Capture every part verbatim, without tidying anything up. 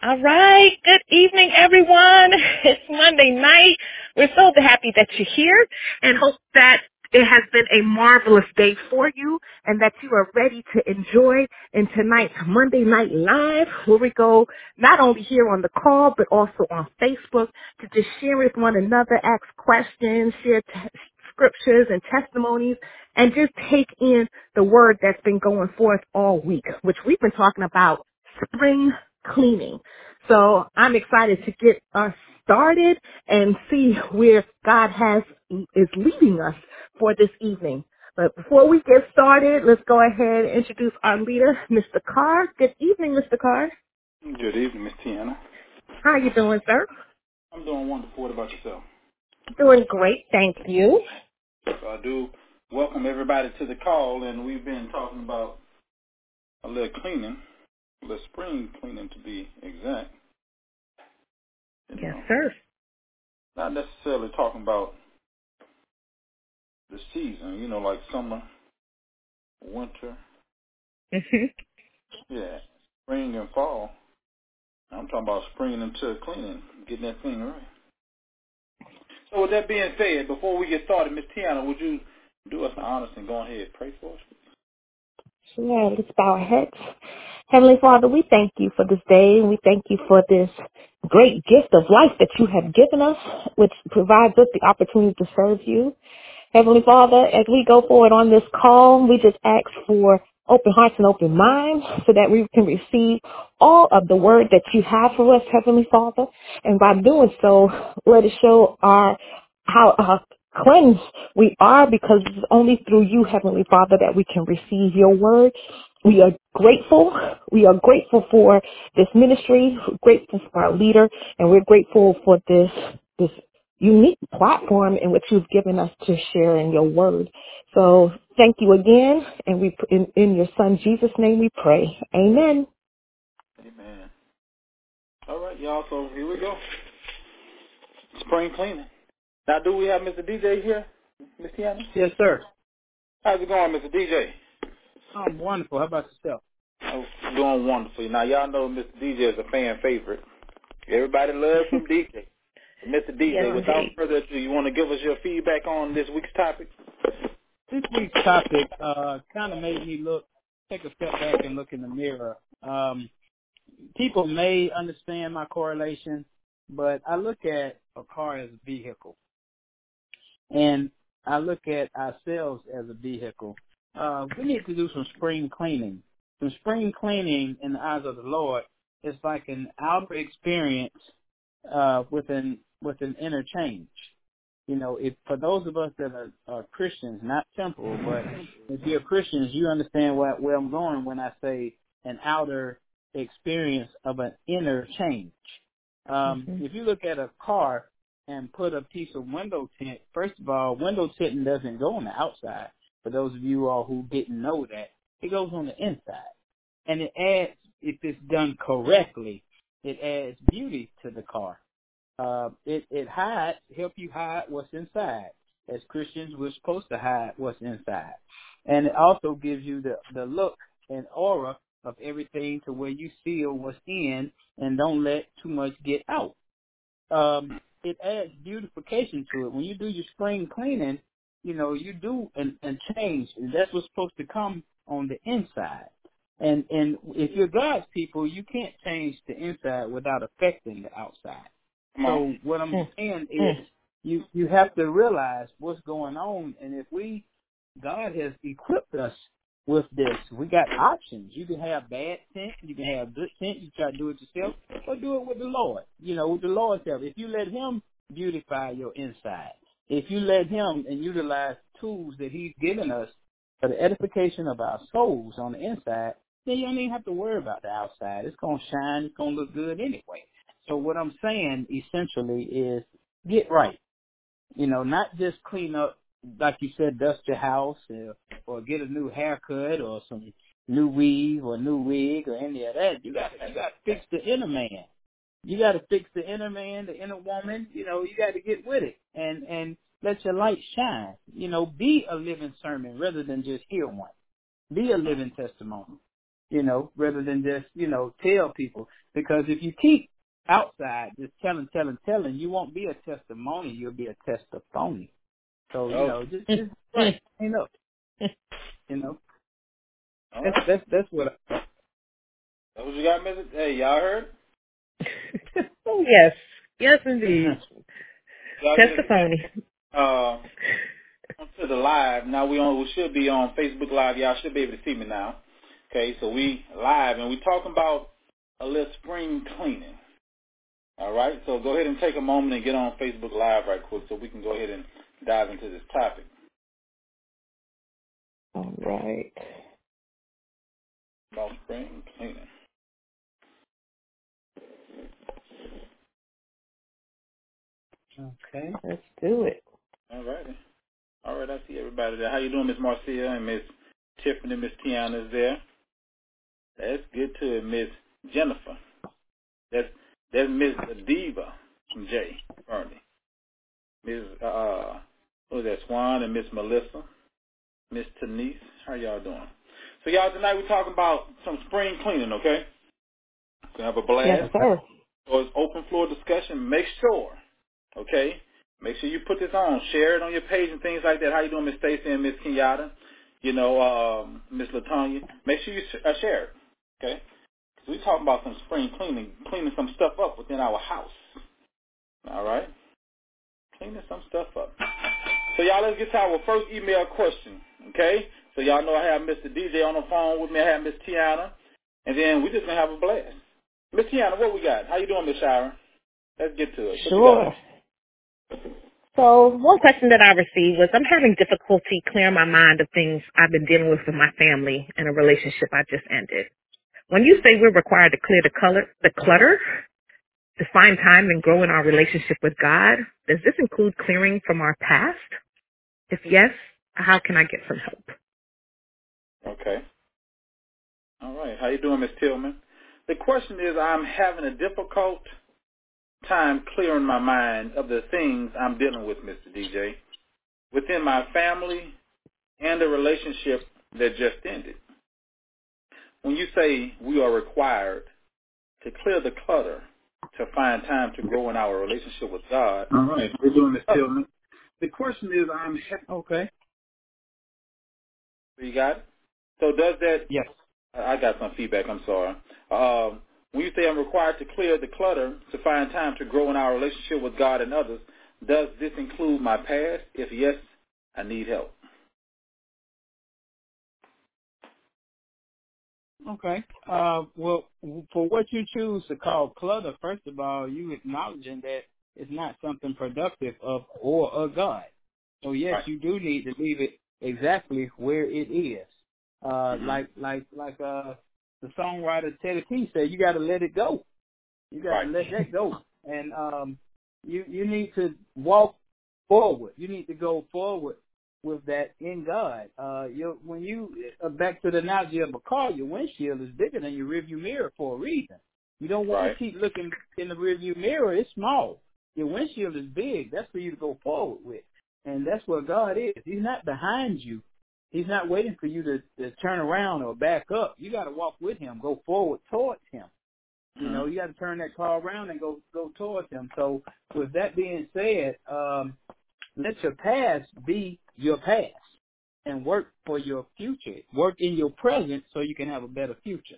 All right. Good evening, everyone. It's Monday night. We're so happy that you're here and hope that it has been a marvelous day for you and that you are ready to enjoy in tonight's Monday Night Live, where we go not only here on the call but also on Facebook to just share with one another, ask questions, share t- scriptures and testimonies, and just take in the word that's been going forth all week, which we've been talking about spring cleaning. So I'm excited to get us started and see where God has is leading us for this evening. But before we get started, let's go ahead and introduce our leader, Mister Carr. Good evening, Mister Carr. Good evening, Miss Tiana. How are you doing, sir? I'm doing wonderful. What about yourself? Doing great, thank you. So I do welcome everybody to the call, and we've been talking about a little cleaning, a little spring cleaning to be exact. You Yes, know, sir. not necessarily talking about the season, you know, like summer, winter, Mm-hmm. yeah, spring and fall. I'm talking about spring into cleaning, getting that thing right. So with that being said, before we get started, Miss Tiana, would you do us the honors and go ahead and pray for us? Sure, let's bow our heads. Heavenly Father, we thank you for this day, and we thank you for this great gift of life that you have given us, which provides us the opportunity to serve you. Heavenly Father, as we go forward on this call, we just ask for open hearts and open minds so that we can receive all of the word that you have for us, Heavenly Father. And by doing so, let us show our how uh, cleansed we are, because it's only through you, Heavenly Father, that we can receive your word. We are grateful. We are grateful for this ministry. We're grateful for our leader, and we're grateful for this this unique platform in which you've given us to share in your word. So thank you again, and we in, in your son Jesus' name we pray. Amen. Amen. All right, y'all, so here we go. Spring cleaning. Now, do we have Mister D J here, Miss Tiana? Yes, sir. How's it going, Mister D J? I'm wonderful. How about yourself? Oh, doing wonderful. Now, y'all know Mister D J is a fan favorite. Everybody loves some D J. Mister Yes, D J, without indeed. further ado, you want to give us your feedback on this week's topic? This week's topic uh, kind of made me look, take a step back and look in the mirror. Um, people may understand my correlation, but I look at a car as a vehicle, and I look at ourselves as a vehicle. Uh, we need to do some spring cleaning. Some spring cleaning in the eyes of the Lord is like an outer experience uh, with an with an inner change. You know, if for those of us that are, are Christians, not temporal, but if you're Christians, you understand where, where I'm going when I say an outer experience of an inner change. Um, Mm-hmm. if you look at a car and put a piece of window tint, first of all, window tinting doesn't go on the outside. For those of you all who didn't know that, it goes on the inside. And it adds, if it's done correctly, it adds beauty to the car. Uh, it, it hides, help you hide what's inside. As Christians, we're supposed to hide what's inside. And it also gives you the, the look and aura of everything to where you seal what's in and don't let too much get out. Um, it adds beautification to it. When you do your spring cleaning, you know, you do an, a change. And that's what's supposed to come on the inside. And, and if you're God's people, you can't change the inside without affecting the outside. Come on. So what I'm saying Mm-hmm. is you, you have to realize what's going on. And if we, God has equipped us with this. We got options. You can have bad tint. You can have good tint. You try to do it yourself or do it with the Lord. You know, with the Lord's help. If you let him beautify your inside, if you let him and utilize tools that he's given us for the edification of our souls on the inside, then you don't even have to worry about the outside. It's going to shine. It's going to look good anyway. So what I'm saying essentially is get right. You know, not just clean up, like you said, dust your house or, or get a new haircut or some new weave or new wig or any of that. You got you got to fix the inner man. You got to fix the inner man, the inner woman. You know, you got to get with it and and let your light shine. You know, be a living sermon rather than just hear one. Be a living testimony. you know, rather than just, you know, tell people. Because if you keep outside just telling, telling, telling, you won't be a testimony. You'll be a testaphony. So, you Oh, know, just, just right, clean up, you know. all That's, right. that's, that's what I thought. That's what you got, Missus Hey, y'all heard? Oh, yes. Yes, indeed. Y'all get us back Testimony. uh, onto the live. Now we on. We should be on Facebook Live. Y'all should be able to see me now. Okay, so we live, and we talking about a little spring cleaning. All right, so go ahead and take a moment and get on Facebook Live right quick so we can go ahead and dive into this topic. All right. About spring cleaning. Okay. Let's do it. All righty. All right, I see everybody there. How you doing, Miss Marcia and Miss Tiffany, Miss Tiana is there. That's good to it, Miss Jennifer. That's that's Miss Diva from J. Fernie. Miss Uh, what was that, Swan and Miss Melissa, Miss Denise. How y'all doing? So y'all, tonight we're talking about some spring cleaning, okay? Gonna have a Yes, blast. sir. So it's open floor discussion. Make sure, okay? Make sure you put this on. Share it on your page and things like that. How you doing, Miss Stacy and Miss Kenyatta? You know, um, Miss Latonya. Make sure you sh- uh, share it, okay? Because we're talking about some spring cleaning, cleaning some stuff up within our house. All right? Cleaning some stuff up. So y'all, let's get to our first email question, okay? So y'all know I have Mister D J on the phone with me. I have Miss Tiana. And then we're just going to have a blast. Miss Tiana, what we got? How you doing, Miss Shira? Let's get to it. What you got? Sure. So one question that I received was, I'm having difficulty clearing my mind of things I've been dealing with with my family and a relationship I just ended. When you say we're required to clear the color, the clutter, to find time and grow in our relationship with God, does this include clearing from our past? If yes, how can I get some help? Okay. All right. How you doing, Miss Tillman? The question is, I'm having a difficult time clearing my mind of the things I'm dealing with, Mister D J, within my family and the relationship that just ended. When you say we are required to clear the clutter to find time to grow in our relationship with God. All right. We're doing this, Tillman. The question is, I'm okay. You got it? So does that, Yes. I got some feedback, I'm sorry. Um, when you say I'm required to clear the clutter to find time to grow in our relationship with God and others, does this include my past? If yes, I need help. Okay. Uh, well, for what you choose to call clutter, first of all, you acknowledging that it's not something productive of or a God. So yes, Right. you do need to leave it exactly where it is. Uh, Mm-hmm. like like like uh, the songwriter Teddy P said, you got to let it go. You got to Right. let that go, and um, you you need to walk forward. You need to go forward with that in God. Uh, you when you uh, back to the analogy of a car, your windshield is bigger than your rearview mirror for a reason. You don't want Right. to keep looking in the rearview mirror. It's small. Your windshield is big. That's for you to go forward with, and that's what God is. He's not behind you. He's not waiting for you to, to turn around or back up. You got to walk with Him, go forward towards Him. You know, Mm-hmm. you got to turn that car around and go go towards Him. So, with that being said, um, let your past be your past, and work for your future. Work in your present so you can have a better future.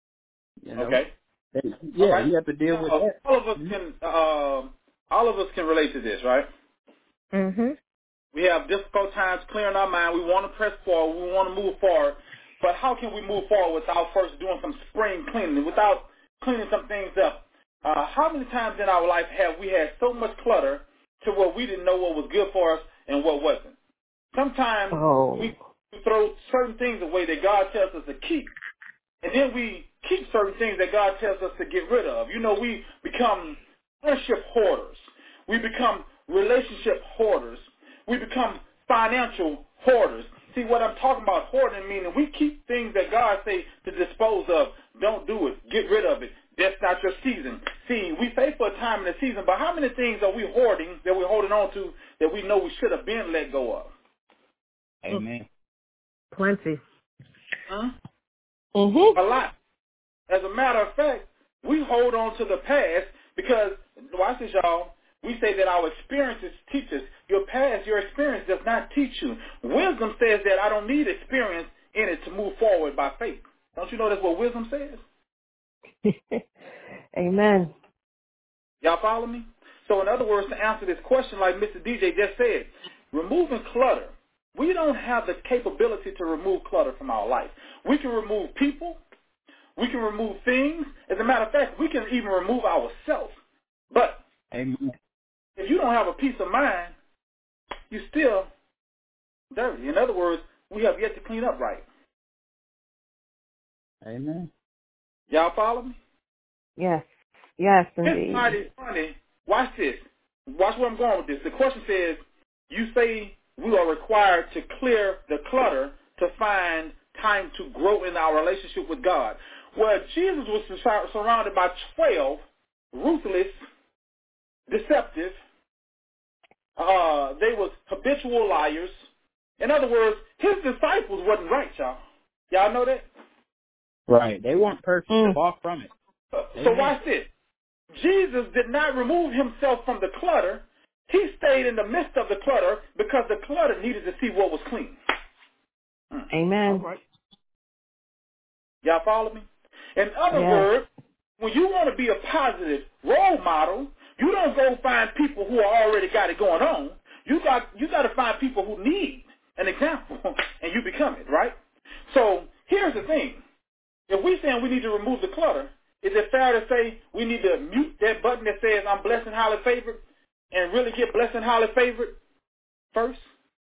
You know, Okay. All yeah, right. you have to deal with Uh, that. all of us Mm-hmm. can, uh, all of us can relate to this, right? Mm-hmm. We have difficult times clearing our mind. We want to press forward. We want to move forward. But how can we move forward without first doing some spring cleaning, without cleaning some things up? Uh, how many times in our life have we had so much clutter to where we didn't know what was good for us and what wasn't? Sometimes Oh. we throw certain things away that God tells us to keep. And then we keep certain things that God tells us to get rid of. You know, we become friendship hoarders. We become relationship hoarders. We become financial hoarders. See, what I'm talking about hoarding meaning we keep things that God say to dispose of. Don't do it. Get rid of it. That's not your season. See, we face for a time in the season, but how many things are we hoarding that we're holding on to that we know we should have been let go of? Amen. Plenty. Huh? Mm-hmm. A lot. As a matter of fact, we hold on to the past because, watch this, y'all, we say that our experiences teach us. Your past, your experience does not teach you. Wisdom says that I don't need experience in it to move forward by faith. Don't you know that's what wisdom says? Amen. Y'all follow me? So in other words, to answer this question, like Mister D J just said, removing clutter. We don't have the capability to remove clutter from our life. We can remove people. We can remove things. As a matter of fact, we can even remove ourselves. But Amen. if you don't have a peace of mind, you're still dirty. In other words, we have yet to clean up right. Amen. Y'all follow me? Yes. Yes, It's indeed. mighty funny. Watch this. Watch where I'm going with this. The question says, you say we are required to clear the clutter to find time to grow in our relationship with God. Well, Jesus was sur- surrounded by twelve ruthless, deceptive, uh, they were habitual liars. In other words, his disciples wasn't right, y'all. Y'all know that? Right. They weren't perfect. Mm. Far from it. Uh, so Amen. watch this. Jesus did not remove himself from the clutter. He stayed in the midst of the clutter because the clutter needed to see what was clean. Mm. Amen. All right. Y'all follow me? In other Yes. words, when you want to be a positive role model, you don't go find people who are already got it going on. You got you got to find people who need an example, and you become it, right? So here's the thing. If we're saying we need to remove the clutter, is it fair to say we need to mute that button that says I'm blessed and highly favored and really get blessed and highly favored first?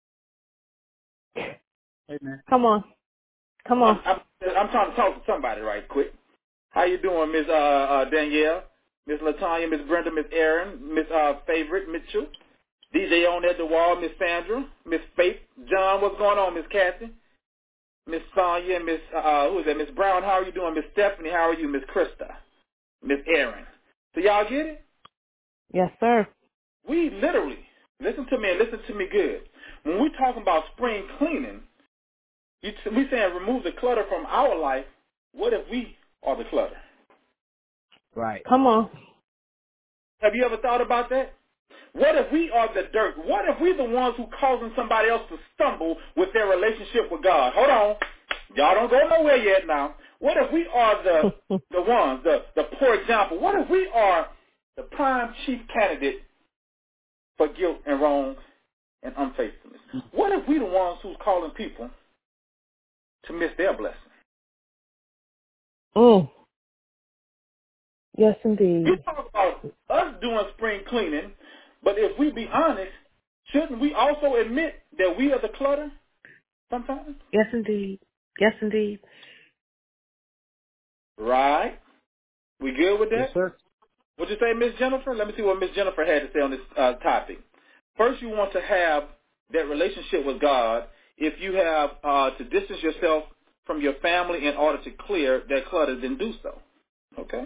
Amen. Come on. Come I'm, on. I'm, I'm trying to talk to somebody right quick. How you doing, Miss uh, uh, Danielle, Miss Latanya, Miss Brenda, Miss Aaron, Miss uh, Favorite Mitchell, D J on at the wall, Miss Sandra, Miss Faith, John, what's going on, Miss Kathy, Miss Sonia, and Miss uh, who is that, Miss Brown, how are you doing, Miss Stephanie, how are you, Miss Krista, Miss Aaron. So y'all get it? Yes, sir. We literally, listen to me and listen to me good. When we talking about spring cleaning, you t- we saying remove the clutter from our life. What if we are the clutter? Right. Come on. Have you ever thought about that? What if we are the dirt? What if we the ones who causing somebody else to stumble with their relationship with God? Hold on. Y'all don't go nowhere yet now. What if we are the the ones, the, the poor example? What if we are the prime chief candidate for guilt and wrong and unfaithfulness? What if we the ones who's calling people to miss their blessing? Mm. Yes, indeed. You talk about us doing spring cleaning, but if we be honest, shouldn't we also admit that we are the clutter sometimes? Yes, indeed. Yes, indeed. Right. We good with Yes, that? sir. What'd you say, Miss Jennifer? Let me see what Miss Jennifer had to say on this uh, topic. First, you want to have that relationship with God. If you have uh, to distance yourself from your family in order to clear that clutter, then do so. Okay?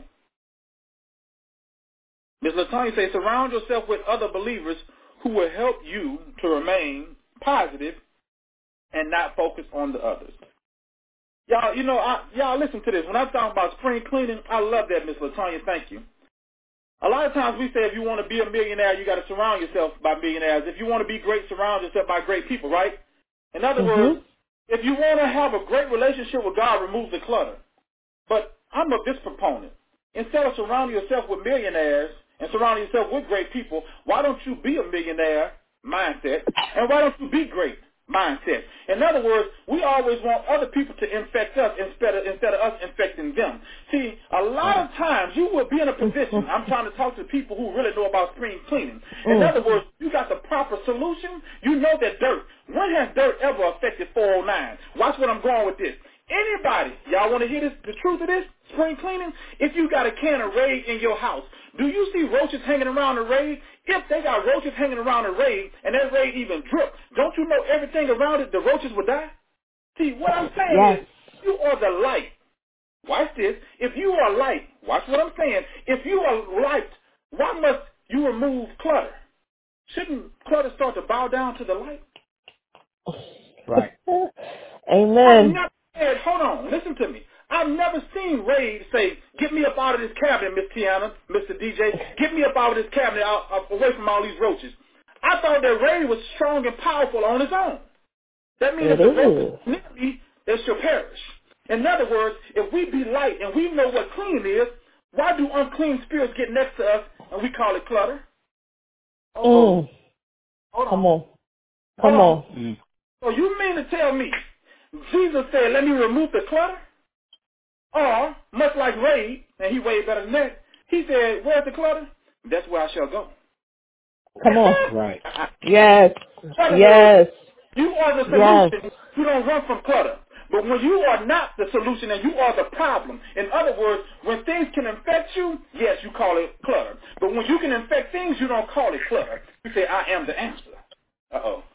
Miz Latanya says, surround yourself with other believers who will help you to remain positive and not focus on the others. Y'all, you know, I, y'all listen to this. When I'm talking about spring cleaning, I love that, Miss Latanya. Thank you. A lot of times we say if you want to be a millionaire, you got to surround yourself by millionaires. If you want to be great, surround yourself by great people, right? In other words, Mm-hmm. if you want to have a great relationship with God, remove the clutter. But I'm of this proponent. Instead of surrounding yourself with millionaires and surrounding yourself with great people, why don't you be a millionaire mindset? And why don't you be great mindset? In other words, we always want other people to infect us instead of, instead of us infecting them. See, a lot Right. of times you will be in a position, Mm. I'm trying to talk to people who really know about spring cleaning. In Mm. other words, you got the proper solution. You know that dirt. When has dirt ever affected four oh nine? Watch what I'm going with this. Anybody, y'all want to hear this, the truth of this, spring cleaning? If you got a can of Raid in your house, do you see roaches hanging around the Raid? If they got roaches hanging around the Raid, and that Raid even drip, don't you know everything around it, the roaches would die? See, what I'm saying Yes. is, you are the light. Watch this. If you are light, watch what I'm saying. If you are light, why must you remove clutter? Shouldn't clutter start to bow down to the light? Right. I've Amen. never said, hold on, listen to me. I've never seen Ray say, get me up out of this cabinet, Miss Tiana, Mister D J. Get me up out of this cabinet, out, out, away from all these roaches. I thought that Ray was strong and powerful on his own. That means It if the roach is. is near me, they shall perish. In other words, if we be light and we know what clean is, why do unclean spirits get next to us and we call it clutter? Oh, Mm. hold Come on. on. Hold Come on. on. Mm. So you mean to tell me Jesus said, let me remove the clutter? Or, much like Ray, and he way better than that, he said, where's the clutter? That's where I shall go. Come on. Right. Yes. In other words, Yes. you are the Yes. solution. You don't run from clutter. But when you are not the solution and you are the problem, in other words, when things can infect you, yes, you call it clutter. But when you can infect things, you don't call it clutter. You say, I am the answer. Uh-oh.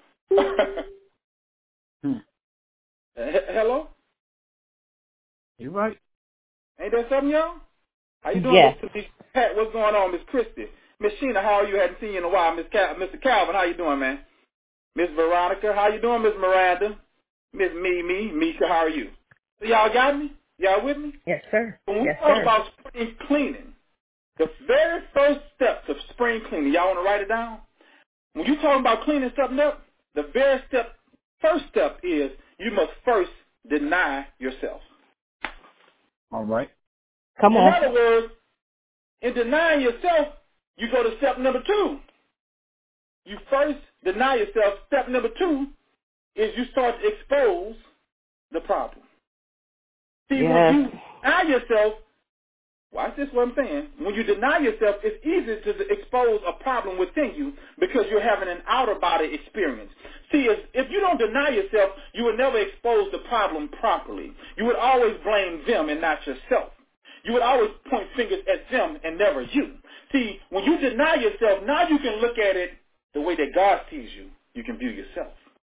Hmm. H- Hello? You're right. Ain't that something, y'all? How you doing, Yes. Mister Pat? What's going on, Miss Christie? Miss Sheena, how are you? Hadn't seen you in a while. Miss Cal- Mister Calvin, how you doing, man? Miss Veronica, how you doing, Miss Miranda? Miss Mimi, Misha, how are you? So y'all got me? Y'all with me? Yes, sir. When we Yes, talk sir. about spring cleaning, the very first steps of spring cleaning, y'all want to write it down? When you talking about cleaning something up, the very step, first step is you must first deny yourself. All right. Come In on. other words, in denying yourself, you go to step number two. You first deny yourself. Step number two is you start to expose the problem. See, when Yes. you deny yourself, watch this what I'm saying. When you deny yourself, it's easy to expose a problem within you because you're having an outer body experience. See, if, if you don't deny yourself, you would never expose the problem properly. You would always blame them and not yourself. You would always point fingers at them and never you. See, when you deny yourself, now you can look at it the way that God sees you. You can view yourself.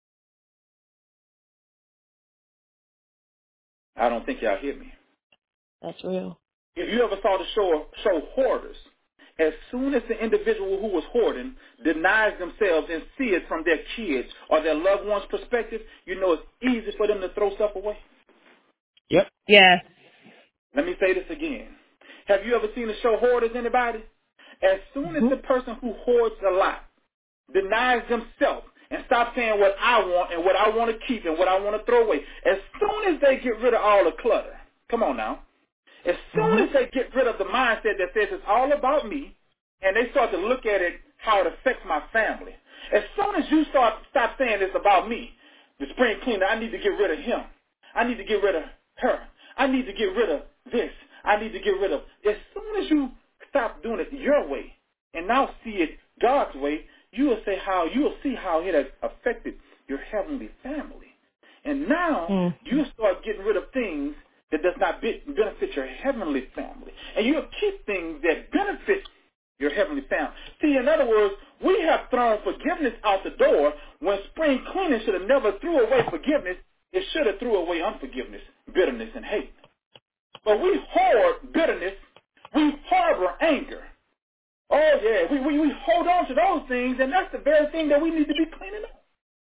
I don't think y'all hear me. That's real. If you ever saw the show, show Hoarders, as soon as the individual who was hoarding denies themselves and see it from their kids or their loved one's perspective, you know it's easy for them to throw stuff away. Yep. Yes. Let me say this again. Have you ever seen the show Hoarders, anybody? As soon as Mm-hmm. the person who hoards a lot denies themselves and stops saying what I want and what I want to keep and what I want to throw away, as soon as they get rid of all the clutter, come on now, as soon Mm-hmm. as they get rid of the mindset that says it's all about me, and they start to look at it how it affects my family, as soon as you start stop saying it's about me, the spring cleaner, I need to get rid of him. I need to get rid of her. I need to get rid of this. I need to get rid of. As soon as you stop doing it your way and now see it God's way, you will say how you will see how it has affected your heavenly family. And now Mm. you start getting rid of things that does not be, benefit your heavenly family. And you'll keep things that benefit your heavenly family. See, in other words, we have thrown forgiveness out the door when spring cleaning should have never threw away forgiveness. It should have threw away unforgiveness, bitterness, and hate. But we hoard bitterness. We harbor anger. Oh, yeah, we, we, we hold on to those things, and that's the very thing that we need to be cleaning up.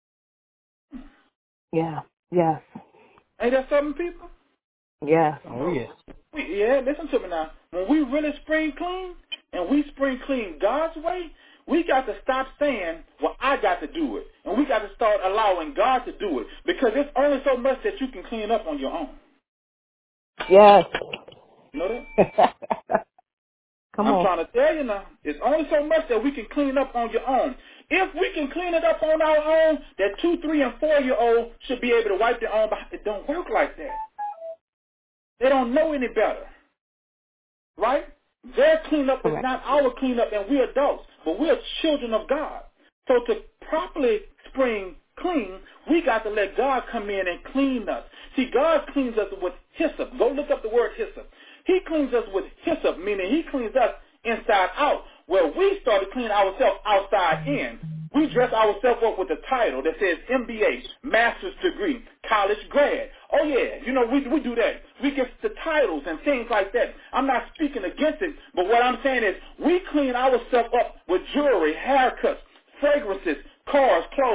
Yeah. Yes. Ain't that something, people? Yes. Oh, yes. We, yeah, listen to me now. When we really spring clean, and we spring clean God's way, we got to stop saying, well, I got to do it. And we got to start allowing God to do it. Because it's only so much that you can clean up on your own. Yes. You know that? Come I'm on. trying to tell you now, it's only so much that we can clean up on your own. If we can clean it up on our own, that two, three, and four-year-old should be able to wipe their own behind. It don't work like that. They don't know any better, right? Their cleanup is Correct. not our cleanup, and we're adults, but we're children of God. So to properly spring clean, we got to let God come in and clean us. See, God cleans us with hyssop. Go look up the word hyssop. He cleans us with hyssop, meaning he cleans us inside out, where we start to clean ourselves outside in. We dress ourselves up with a title that says M B A, master's degree, college grad. Oh, yeah, you know, we, we do that. We get the titles and things like that. I'm not speaking against it, but what I'm saying is we clean ourselves up with jewelry, haircuts, fragrances, cars, clothes,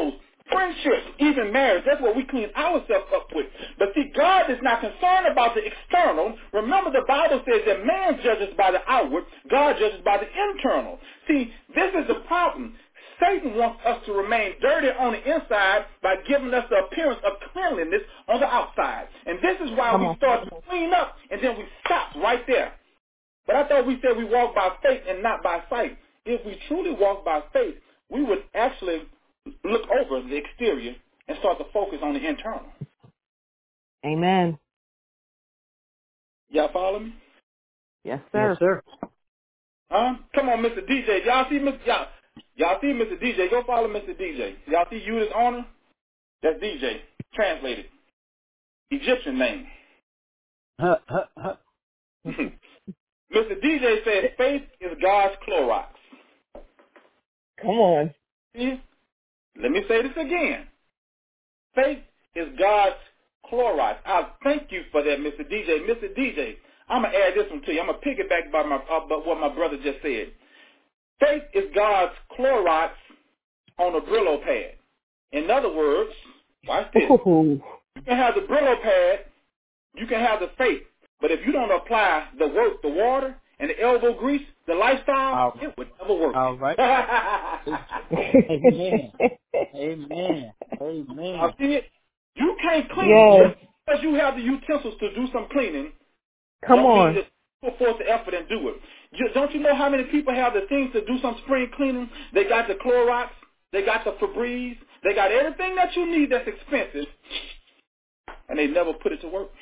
friendships, even marriage. That's what we clean ourselves up with. But see, God is not concerned about the external. Remember, the Bible says that man judges by the outward, God judges by the internal. See, this is the problem. Satan wants us to remain dirty on the inside by giving us the appearance of cleanliness on the outside. And this is why Come we on. start to clean up, and then we stop right there. But I thought we said we walk by faith and not by sight. If we truly walk by faith, we would actually look over the exterior and start to focus on the internal. Amen. Y'all follow me? Yes, Yes, sir. sir. Huh? Come on, Mister D J. Y'all see Mister Y'all, y'all see Mister D J? Go follow Mister D J. Y'all see you as owner? That's D J. Translated. Egyptian name. Huh, huh, huh. Mister D J says faith is God's Clorox. Come on. See? Let me say this again. Faith is God's Clorox. I thank you for that, Mister D J. Mister D J, I'm going to add this one to you. I'm going to piggyback by my, uh, by what my brother just said. Faith is God's Clorox on a Brillo pad. In other words, watch this. Ooh. You can have the Brillo pad, you can have the faith, but if you don't apply the work, the water, and the elbow grease, the lifestyle, All, it would never work. all right. Amen. Amen. Amen. I see it. You can't clean Yes. just because you have the utensils to do some cleaning. Come Don't mean on. that put forth the effort and do it. You, don't you know how many people have the things to do some spring cleaning? They got the Clorox, they got the Febreze, they got everything that you need that's expensive, and they never put it to work.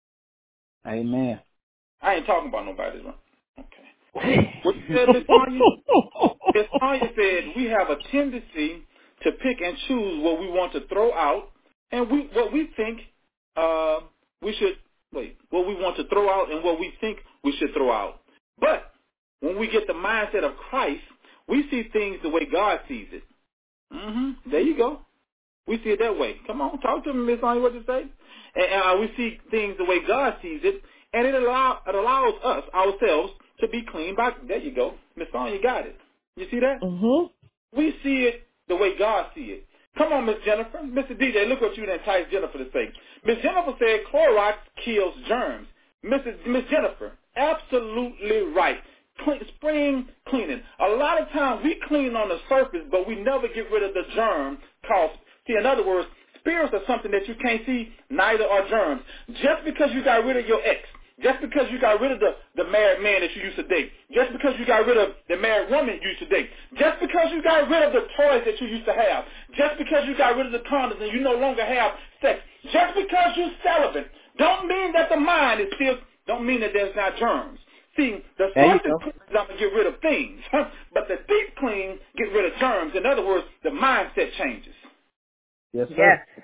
Amen. I ain't talking about nobody. Okay. What you said, Miss Tanya? Miss Tanya said we have a tendency to pick and choose what we want to throw out, and we what we think uh, we should wait. What we want to throw out and what we think we should throw out. But when we get the mindset of Christ, we see things the way God sees it. Mm-hmm. There you go. We see it that way. Come on, talk to me, Miss Tanya. What you say? And uh, we see things the way God sees it, and it allow it allows us ourselves to be clean by. There you go, Miss Tanya. Got it. You see that? Mhm. We see it the way God see it. Come on, Miss Jennifer. Mister D J, look what you enticed Jennifer to say. Miss Jennifer said Clorox kills germs. Missus Miss Jennifer, absolutely right. Clean, spring cleaning. A lot of times we clean on the surface, but we never get rid of the germ cause. See, in other words, spirits are something that you can't see, neither are germs. Just because you got rid of your ex, just because you got rid of the, the married man that you used to date, just because you got rid of the married woman you used to date, just because you got rid of the toys that you used to have, just because you got rid of the condoms and you no longer have sex, just because you're celibate, don't mean that the mind is still, don't mean that there's not germs. See, the There you surface go. clean is going to get rid of things, but the deep clean get rid of germs. In other words, the mindset changes. Yes, sir. Yes.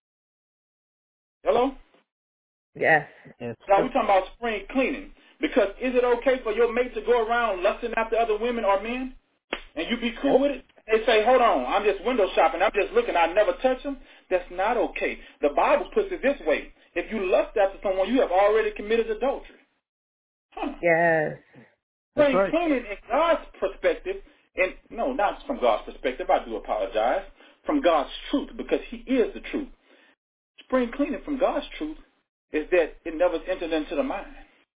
Hello? Yes. Yes, Now, sir. we're talking about spring cleaning. Because is it okay for your mate to go around lusting after other women or men? And you be cool with it? They say, hold on, I'm just window shopping. I'm just looking. I never touch them. That's not okay. The Bible puts it this way. If you lust after someone, you have already committed adultery. Huh. Yes. That's Spring right. cleaning in God's perspective, and no, not from God's perspective. I do apologize. From God's truth, because he is the truth. Spring cleaning from God's truth is that it never entered into the mind.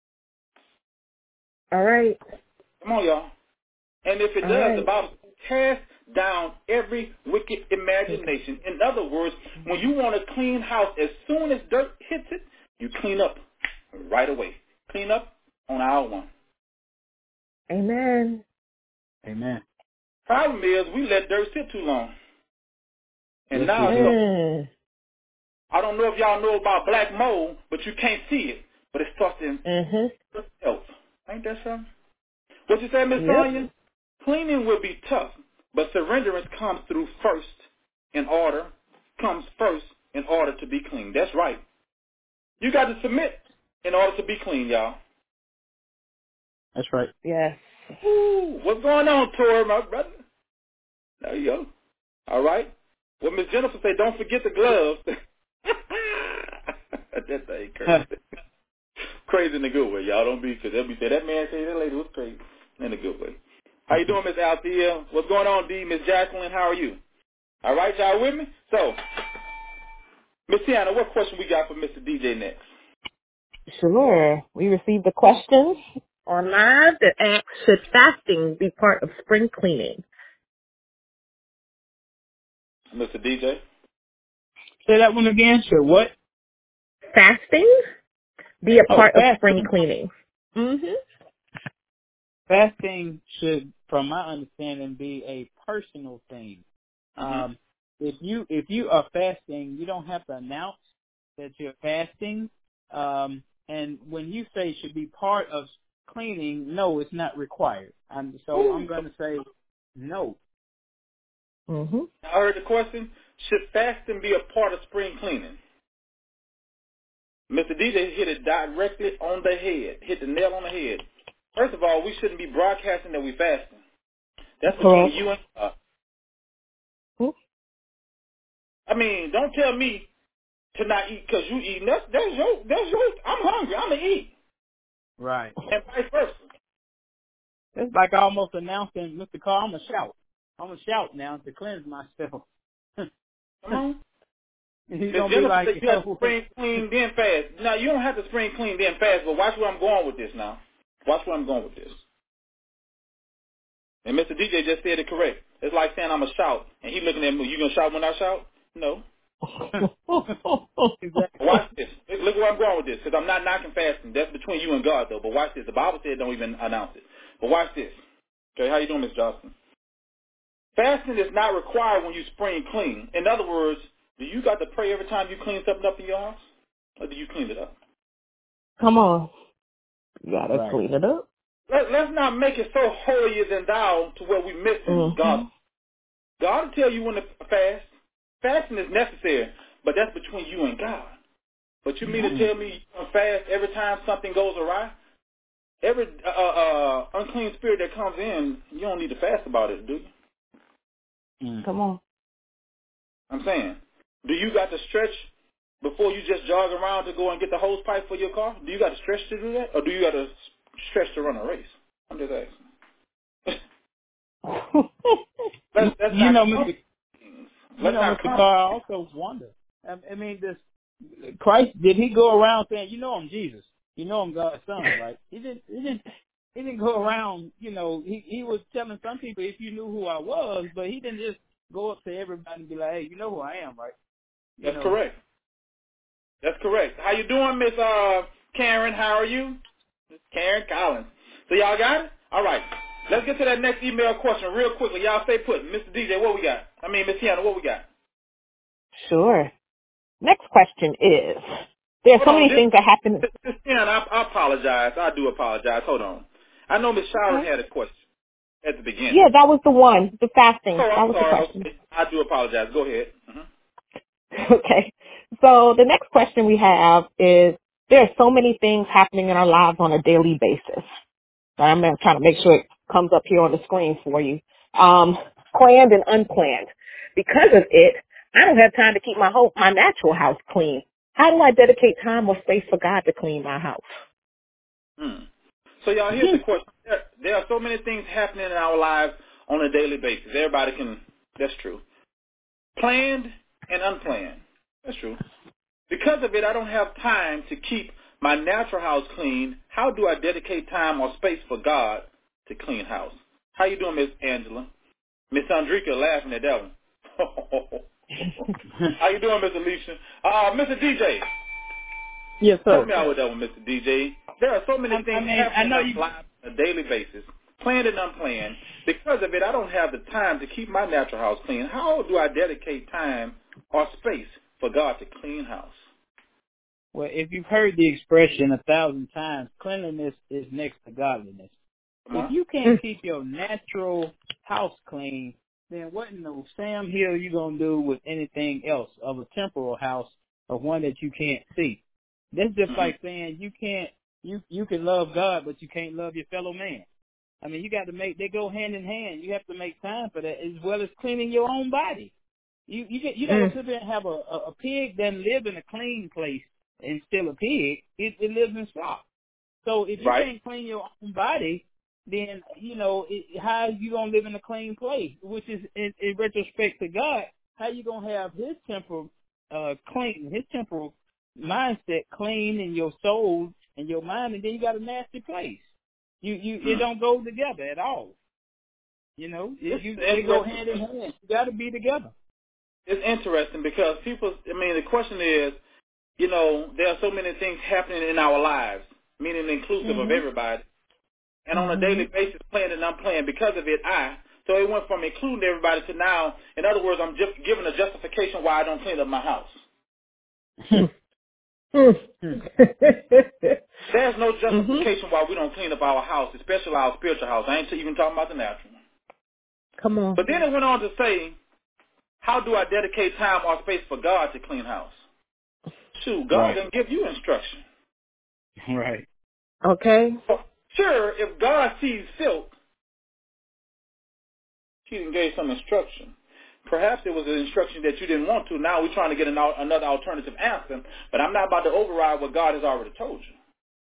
All right. Come on, y'all. And if it All does, right. the Bible says, cast down every wicked imagination. In other words, when you want a clean house, as soon as dirt hits it, you clean up right away. Clean up on hour one. Amen. Amen. Problem is, we let dirt sit too long. And Yes, now we it's do. starting. Mm. I don't know if y'all know about black mold, but you can't see it. But it starts in Mhm. health. Ain't that something? What you say, Miss Yep. Sonia? Cleaning will be tough, but surrenderance comes through first in order, comes first in order to be clean. That's right. You got to submit in order to be clean, y'all. That's right. Yes. Woo, what's going on, Tori, my brother? There you go. All right. Well, Miss Jennifer said, don't forget the gloves. That thing crazy. Crazy in a good way, y'all. Don't be, because they'll be saying, that man said that lady was crazy. In a good way. How you doing, Miss Althea? What's going on, D? Miss Jacqueline, how are you? All right, y'all with me? So, Miss Tiana, what question we got for Mister D J next? Sure. We received a question online that asks, should fasting be part of spring cleaning? Mister D J? Say that one again. Sure. What? Fasting be a Oh, part of spring fasting. cleaning? Mm-hmm. Fasting should, from my understanding, be a personal thing. Mm-hmm. Um, if you if you are fasting, you don't have to announce that you're fasting. Um, and when you say should be part of cleaning, no, it's not required. And so I'm going to say no. Mm-hmm. I heard the question, should fasting be a part of spring cleaning? Mister D J hit it directly on the head, hit the nail on the head. First of all, we shouldn't be broadcasting that we fasting. That's between Correct. you and God. Mm. I mean, don't tell me to not eat because you eating. That's, that's your, that's your, I'm hungry, I'm going to eat. Right. And vice versa. It's like almost announcing, Mister Carr, I'm going to shout. I'm going to shout now to cleanse myself. Come on. He's Miss going to be Jennifer like, said you have to yo. spring clean then fast. Now, you don't have to spring clean then fast, but watch where I'm going with this now. Watch where I'm going with this. And Mister D J just said it correct. It's like saying I'm going to shout, and he looking at me, you going to shout when I shout? No. Exactly. Watch this. Look look where I'm going with this, because I'm not knocking fasting. That's between you and God, though. But watch this. The Bible said don't even announce it. But watch this. Okay, how you doing, Miss Johnson? Fasting is not required when you spring clean. In other words, do you got to pray every time you clean something up in your house? Or do you clean it up? Come on. You gotta Right. clean it up. Let, let's not make it so holier than thou to where we're missing Mm-hmm. God. God will tell you when to fast. Fasting is necessary, but that's between you and God. But you mean to Mm. tell me you're going to fast every time something goes awry? Every uh, uh, unclean spirit that comes in, you don't need to fast about it, do you? Mm. Come on. I'm saying, do you got to stretch before you just jog around to go and get the hose pipe for your car? Do you got to stretch to do that? Or do you got to stretch to run a race? I'm just asking. You, let's, let's you not know, come. Mister You Let's know, not Mister come. Carr, I also wonder. I, I mean, this Christ, did he go around saying, "You know, I'm Jesus. You know, I'm God's son," right? He didn't. He didn't. He didn't go around. You know, he he was telling some people, "If you knew who I was," but he didn't just go up to everybody and be like, "Hey, you know who I am, right?" You That's know. correct. That's correct. How you doing, Miss uh, Karen? How are you? Miss Karen Collins. So y'all got it? All right. Let's get to that next email question real quickly. Y'all stay put. Mister D J, what we got? I mean, Miss Tiana, what we got? Sure. Next question is, there are Hold so on. many This, things that happen. Miss Miss Tiana, I, I apologize. I do apologize. Hold on. I know Miss Sharon Okay. had a question at the Yeah, beginning. that was the one, the fasting. Oh, That I'm was the sorry. question. Okay. I do apologize. Go ahead. hmm Okay. So the next question we have is, there are so many things happening in our lives on a daily basis. I'm gonna try to make sure it comes up here on the screen for you. Um, planned and unplanned. Because of it, I don't have time to keep my whole, my natural house clean. How do I dedicate time or space for God to clean my house? Hmm. So y'all, here's the question. There, there are so many things happening in our lives on a daily basis. Everybody can, that's true. Planned and unplanned. That's true. Because of it, I don't have time to keep my natural house clean. How do I dedicate time or space for God to clean house? How you doing, Miss Angela? Miss Andrika laughing at that one. How you doing, Miss Alicia? Uh, Mister D J, Yes, help sir. me out with that one, Mister D J. There are so many I, I things mean, I happening in know our you. lives on a daily basis, planned and unplanned. Because of it, I don't have the time to keep my natural house clean. How do I dedicate time or space for God to clean house? Well, if you've heard the expression a thousand times, cleanliness is next to godliness. Come If on. you can't keep your natural house clean, then what in the Sam Hill you gonna do with anything else of a temporal house or one that you can't see? That's just Mm-hmm. like saying you can't you you can love God but you can't love your fellow man. I mean, you got to make they go hand in hand. You have to make time for that as well as cleaning your own body. You you get you got to Mm. sit there and have a, a a pig that live in a clean place and still a pig. It, it lives in slop. So if you Right? can't clean your own body, then, you know, it, how you going to live in a clean place, which is in, in retrospect to God. how you gonna have his temporal uh clean, his temporal mindset clean in your soul and your mind, and then you got a nasty place. You you Hmm. it don't go together at all. You know, It's you they go interesting. hand in hand. You got to be together. It's interesting because people. I mean, the question is, you know, there are so many things happening in our lives, meaning inclusive of Mhm. everybody. And on a daily Mhm. basis, playing and I'm playing because of it, I. So it went from including everybody to now, in other words, I'm just giving a justification why I don't clean up my house. Mm. Mm. There's no Mhm. justification why we don't clean up our house, especially our spiritual house. I ain't even talking about the natural. Come on. But then it went on to say, how do I dedicate time or space for God to clean house? Shoot, God Right. didn't give you instruction. Right. Okay. Sure, if God sees filth, he didn't give some instruction. Perhaps it was an instruction that you didn't want to. Now we're trying to get an, another alternative answer, but I'm not about to override what God has already told you.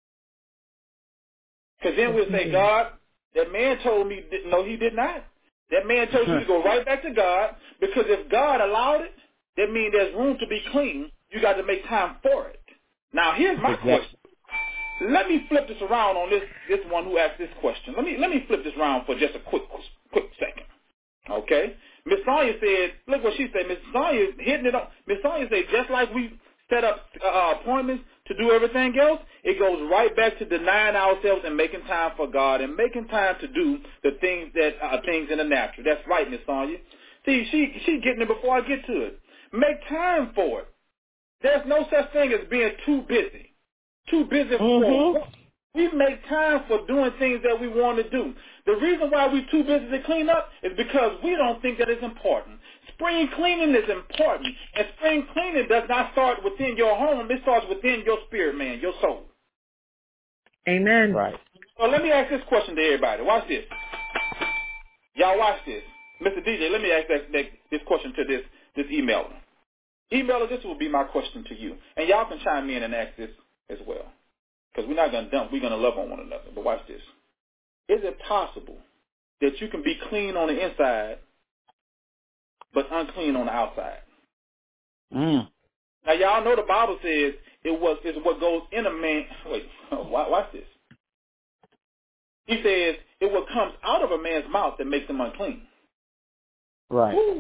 Because then Yes, we'll say, indeed. God, that man told me, no, he did not. That man told you to go right back to God, because if God allowed it, that means there's room to be clean. You got to make time for it. Now, here's my Exactly. question. Let me flip this around on this, this one who asked this question. Let me, let me flip this around for just a quick, quick second. Okay? Miss Sonia said, look what she said. Miss Sonia hitting it up. Miss Sonia said, just like we set up uh, appointments to do everything else, it goes right back to denying ourselves and making time for God and making time to do the things that are things in the natural. That's right, Miss Sonia. See, she she getting it before I get to it. Make time for it. There's no such thing as being too busy. Too busy for Mhm. what? We make time for doing things that we want to do. The reason why we're too busy to clean up is because we don't think that it's important. Spring cleaning is important, and spring cleaning does not start within your home. It starts within your spirit, man, your soul. Amen. Right. So let me ask this question to everybody. Watch this. Y'all watch this. Mister D J, let me ask that, that, this question to this, this emailer. Emailer, this will be my question to you. And y'all can chime in and ask this as well. Because we're not going to dump. We're going to love on one another. But watch this. Is it possible that you can be clean on the inside but unclean on the outside? Mm. Now, y'all know the Bible says it was is what goes in a man. Wait, watch this. He says it what comes out of a man's mouth that makes him unclean. Right. Woo.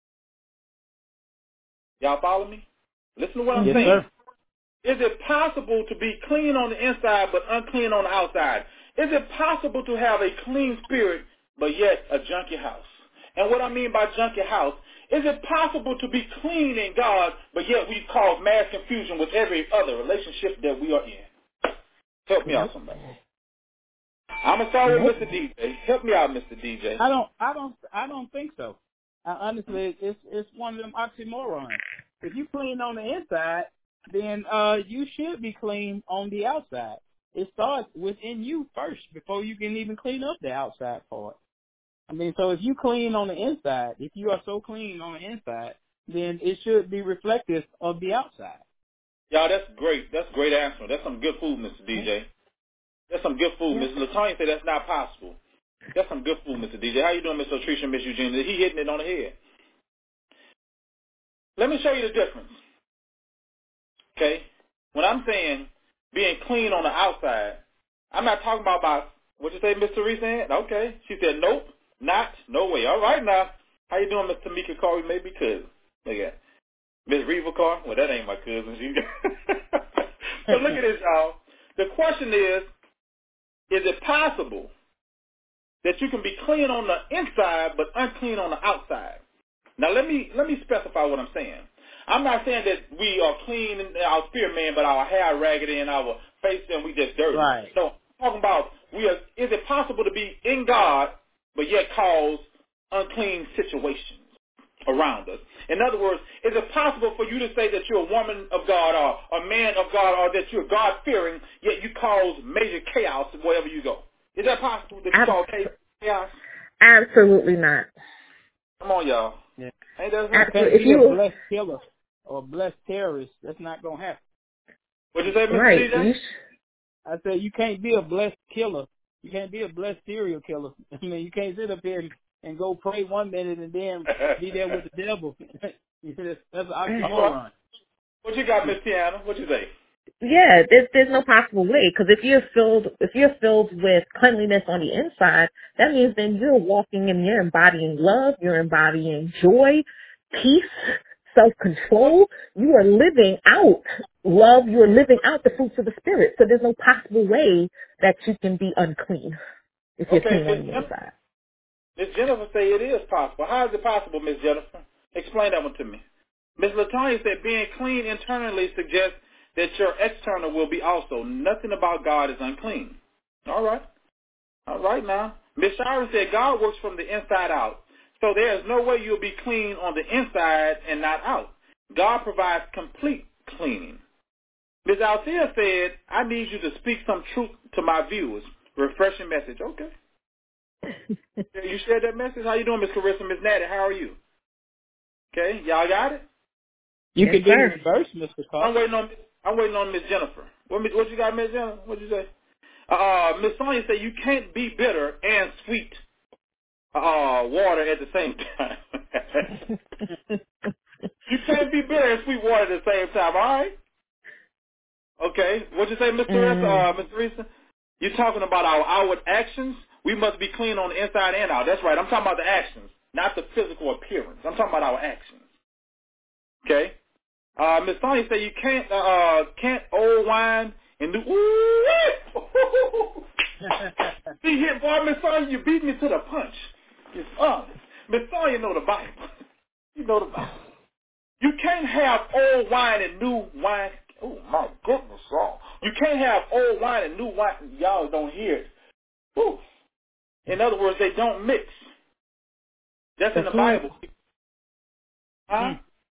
Y'all follow me? Listen to what I'm Yes, Mhm. saying. sir. Is it possible to be clean on the inside but unclean on the outside? Is it possible to have a clean spirit but yet a junky house? And what I mean by junky house, is it possible to be clean in God but yet we cause mass confusion with every other relationship that we are in? Help me out, Nope. somebody. I'm gonna start with Nope. Mister D J. Help me out, Mister D J. I don't. I don't. I don't think so. I, honestly, it's it's one of them oxymorons. If you clean on the inside, then uh, you should be clean on the outside. It starts within you first before you can even clean up the outside part. I mean, so if you clean on the inside, if you are so clean on the inside, then it should be reflective of the outside. Y'all, that's great. That's great answer. That's some good food, Mister D J. That's some good food. Yeah. Mister Latanya said that's not possible. That's some good food, Mister D J. How you doing, Mister Tricia and Miss Eugene? He hitting it on the head. Let me show you the difference. Okay? When I'm saying being clean on the outside, I'm not talking about, about what you say, Mister Reese said? Okay. She said, nope, not, no way. All right now. How you doing, Miss Tamika Carr? We may be cousins. Look at Miss Reva Carr. Well, that ain't my cousin. She... so look at this, y'all. The question is, is it possible that you can be clean on the inside but unclean on the outside? Now let me let me specify what I'm saying. I'm not saying that we are clean in our spirit, man, but our hair raggedy and our face and we just dirty. Right. No, I'm talking about we are. Is it possible to be in God but yet cause unclean situations around us? In other words, is it possible for you to say that you're a woman of God or a man of God or that you're God fearing, yet you cause major chaos wherever you go? Is that possible that you cause Abs- chaos? absolutely not. Come on, y'all. Yeah. Ain't that You something? Absolutely. can't If be a you blessed killer or a blessed terrorist. That's not gonna happen. What'd you say, Mister right, D J? you sh- I said you can't be a blessed killer. You can't be a blessed serial killer. I mean, you can't sit up here and and go pray one minute and then be there with the devil. That's an oxymoron. What you got, Miss Tiana? What you say? Yeah, there's there's no possible way, because if you're filled if you're filled with cleanliness on the inside, that means then you're walking and you're embodying love, you're embodying joy, peace, self-control. You are living out love. You are living out the fruits of the spirit. So there's no possible way that you can be unclean if you're Okay, clean Miss on the Jennifer. inside. Miss Jennifer say it is possible. How is it possible, Miss Jennifer? Explain that one to me. Miss Latonya said being clean internally suggests that your external will be also. Nothing about God is unclean. All right. All right now. Miss Sharon said God works from the inside out. So there is no way you'll be clean on the inside and not out. God provides complete cleaning. Miss Althea said, I need you to speak some truth to my viewers. Refreshing message. Okay. You shared that message? How you doing, Miss Carissa, Miss Natty? How are you? Okay, y'all got it? You Yes, can do sir. the reverse, Mister I'm Cox. waiting on I'm waiting on Miss Jennifer. What what you got, Miss Jennifer? What you say? Uh, Miss Sonia said you can't be bitter and sweet uh, water at the same time. You can't be bitter and sweet water at the same time. All right? Okay. What'd you say, Miss Teresa? Mm. Uh, Miss Teresa? You're talking about our outward actions. We must be clean on the inside and out. That's right. I'm talking about the actions, not the physical appearance. I'm talking about our actions. Okay. Uh, Miss Sonia said you can't uh, uh can't old wine and do. Ooh, see here, boy, Miss Sonia, you beat me to the punch. It's honest. Miss Sonia know the Bible. You know the Bible. You can't have old wine and new wine. Oh my goodness, y'all. You can't have old wine and new wine. Y'all don't hear it. Whew. In other words, they don't mix. That's in That's the right. Bible. Huh?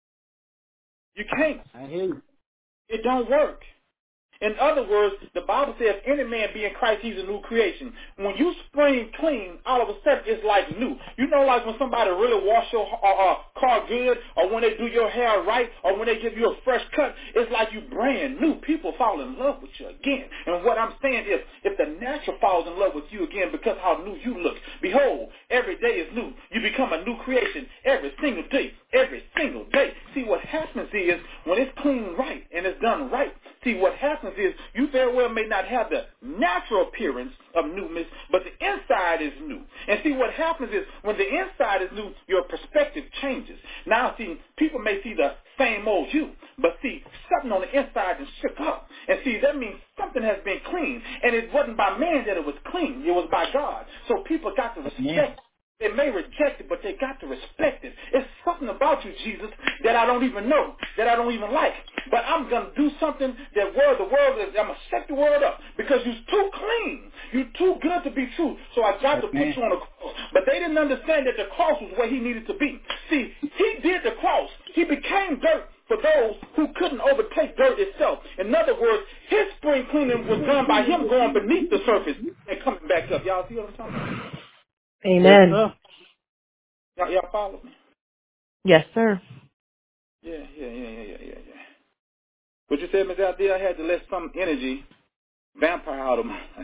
You can't. I hear you. It don't work. In other words, the Bible says, if any man be in Christ, he's a new creation. When you spring clean, all of a sudden it's like new. You know, like when somebody really wash your uh, uh, car good, or when they do your hair right, or when they give you a fresh cut, it's like you brand new. People fall in love with you again. And what I'm saying is, if the natural falls in love with you again because how new you look, behold, every day is new. You become a new creation every single day, every single day. See, what happens is, when it's clean right and it's done right, see, what happens is you very well may not have the natural appearance of newness, but the inside is new. And see, what happens is when the inside is new, your perspective changes. Now, see, people may see the same old you, but see, something on the inside is shook up. And see, that means something has been clean. And it wasn't by man that it was clean. It was by God. So people got to Amen. respect. They may reject it, but they got to respect it. It's something about you, Jesus, that I don't even know, that I don't even like. But I'm going to do something that world, the world is, I'm going to set the world up because you're too clean. You're too good to be true. So I got to put Amen. you on a cross. But they didn't understand that the cross was where he needed to be. See, he did the cross. He became dirt for those who couldn't overtake dirt itself. In other words, his spring cleaning was done by him going beneath the surface and coming back up. Y'all see what I'm talking about? Yes, Amen. sir. Y'all, y'all follow me? Yes, sir. Yeah, yeah, yeah, yeah, yeah, yeah, yeah. What you said, Miz out there, I had to let some energy vampire out of my life.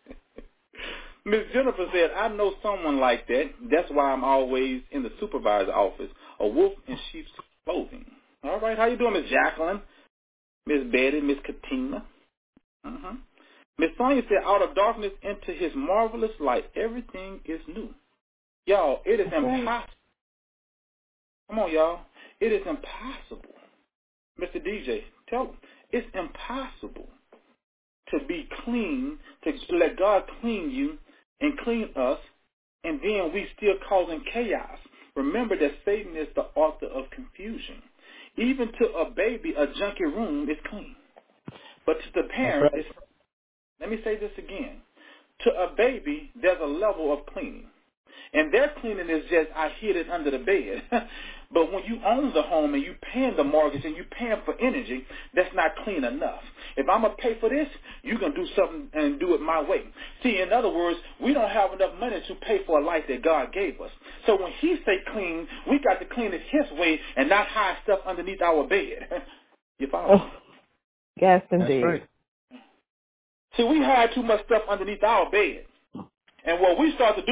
Miss Jennifer said, I know someone like that. That's why I'm always in the supervisor's office, a wolf in sheep's clothing. All right, how you doing, Miss Jacqueline, Miss Betty, Miss Katina? Uh-huh. Miss Sonia said, out of darkness into his marvelous light, everything is new. Y'all, it is That's right. impossible. Come on, y'all. It is impossible. Mister D J, tell them. It's impossible to be clean, to let God clean you and clean us, and then we still causing chaos. Remember that Satan is the author of confusion. Even to a baby, a junky room is clean. But to the That's parent, right. it's, let me say this again. To a baby, there's a level of cleaning. And their cleaning is just, I hid it under the bed. But when you own the home and you paying the mortgage and you paying for energy, that's not clean enough. If I'm going to pay for this, you're going to do something and do it my way. See, in other words, we don't have enough money to pay for a life that God gave us. So when he say clean, we got to clean it his way and not hide stuff underneath our bed. You follow me? Oh, yes, That's indeed. right. See, we hide too much stuff underneath our bed. And what we start to do is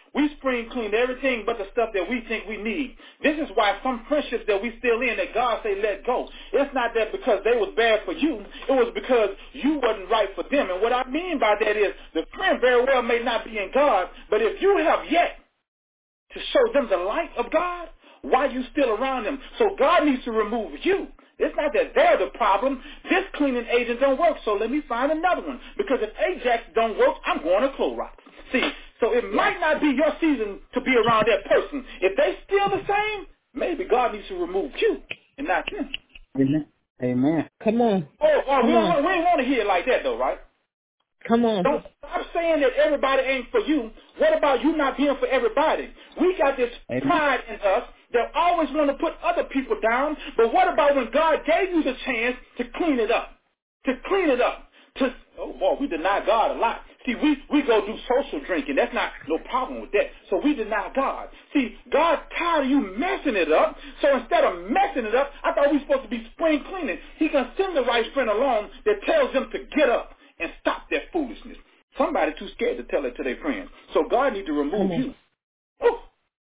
We spring clean everything but the stuff that we think we need. This is why some friendships that we still in that God say let go. It's not that because they was bad for you. It was because you wasn't right for them. And what I mean by that is the friend very well may not be in God, but if you have yet to show them the light of God, why are you still around them? So God needs to remove you. It's not that they're the problem. This cleaning agent don't work, so let me find another one. Because if Ajax don't work, I'm going to Clorox. See, so it might not be your season to be around that person. If they still the same, maybe God needs to remove you and not them. Amen. Amen. Come on. Oh, oh Come we, don't, on. we ain't want to hear it like that, though, right? Come on. Don't stop saying that everybody ain't for you. What about you not being for everybody? We got this Amen. pride in us that always want to put other people down. But what about when God gave you the chance to clean it up? To clean it up. To oh boy, we deny God a lot. See, we, we go do social drinking. That's not no problem with that. So we deny God. See, God tired of you messing it up. So instead of messing it up, I thought we were supposed to be spring cleaning. He can send the right friend along that tells them to get up and stop that foolishness. Somebody too scared to tell it to their friends. So God needs to remove you. Oh,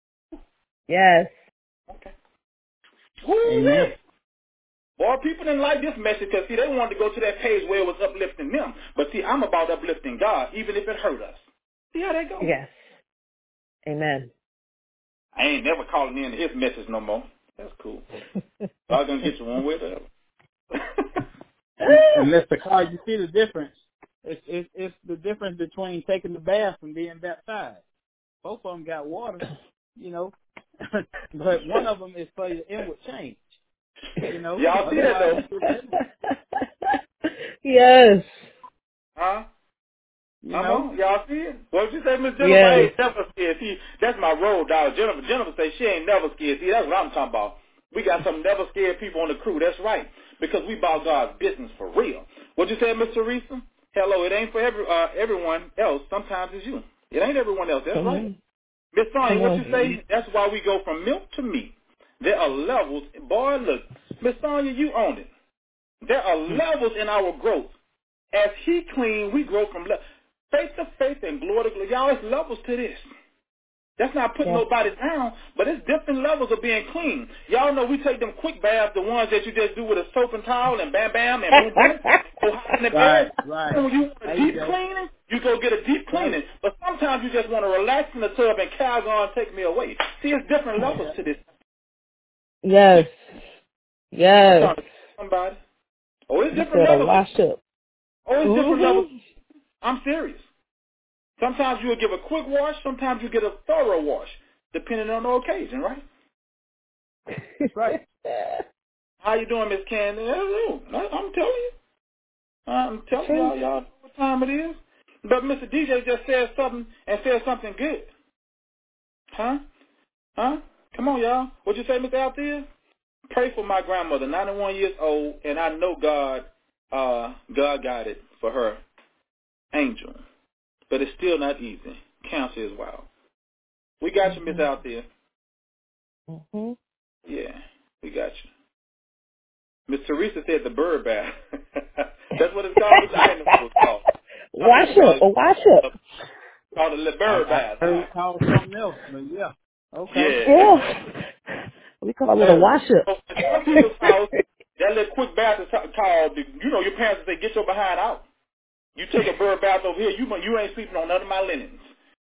Yes. okay. Woo Amen. Boy, people didn't like this message because, see, they wanted to go to that page where it was uplifting them. But, see, I'm about uplifting God, even if it hurt us. See how that goes? Yes. Amen. I ain't never calling in his message no more. That's cool. God's going to get you one way or the other. And, and Mister Carr, you see the difference. It's, it's it's the difference between taking the bath and being baptized. Both of them got water, you know, but one of them is for your inward change. You know, Y'all see that, though? Yes. Huh? You Come know? on, y'all see it? What you say, Miss Jennifer? Yes. I ain't never scared. See, that's my road dog. Jennifer, Jennifer say she ain't never scared. See, that's what I'm talking about. We got some never scared people on the crew. That's right. Because we about God's business for real. What you say, Miss Teresa? Hello, it ain't for every uh, everyone else. Sometimes it's you. It ain't everyone else. That's Come right. on. Miss Sonya, Come what on. you say? That's why we go from milk to meat. There are levels. Boy, look. Miss Sonya, you own it. There are levels in our growth. As he clean, we grow from le- faith to faith and glory to glory. Y'all, it's levels to this. That's not putting Yes. nobody down, but it's different levels of being clean. Y'all know we take them quick baths, the ones that you just do with a soap and towel and bam, bam, and boom, boom, go hop in the Right, bed. right. And when you want a There deep you go. cleaning, you go get a deep Right. cleaning. But sometimes you just want to relax in the tub and Calgon take me away. See, it's different levels to this. Yes. I'm Yes. trying to tell somebody. Oh, it's You different said a levels. wash up. Oh, it's different levels. Mm-hmm. I'm serious. Sometimes you'll give a quick wash. Sometimes you get a thorough wash, depending on the occasion, right? That's right. How you doing, Miss Candy? Hello. I'm telling you. I'm telling True. y'all, y'all know what time it is. But Mister D J just said something and said something good. Huh? Huh? Come on, y'all. What'd you say, Mister Althea? Pray for my grandmother, ninety-one years old, and I know God, uh, God got it for her. Angel. But it's still not easy. Cancer is wild. We got you, Miss Althea. Mm-hmm. Yeah, we got you. Miss Teresa said the bird bath. That's what it's called? I didn't know what it was called. Some Wash people call up. A wash up. it, call it the I, bird I bath. heard All it right. called something else, but yeah. Okay. Yeah. Yeah. We call it a Uh, wash up. so in some people's house, that little quick bath is called, you know, your parents say, get your behind out. You take a bird bath over here, you you ain't sleeping on none of my linens.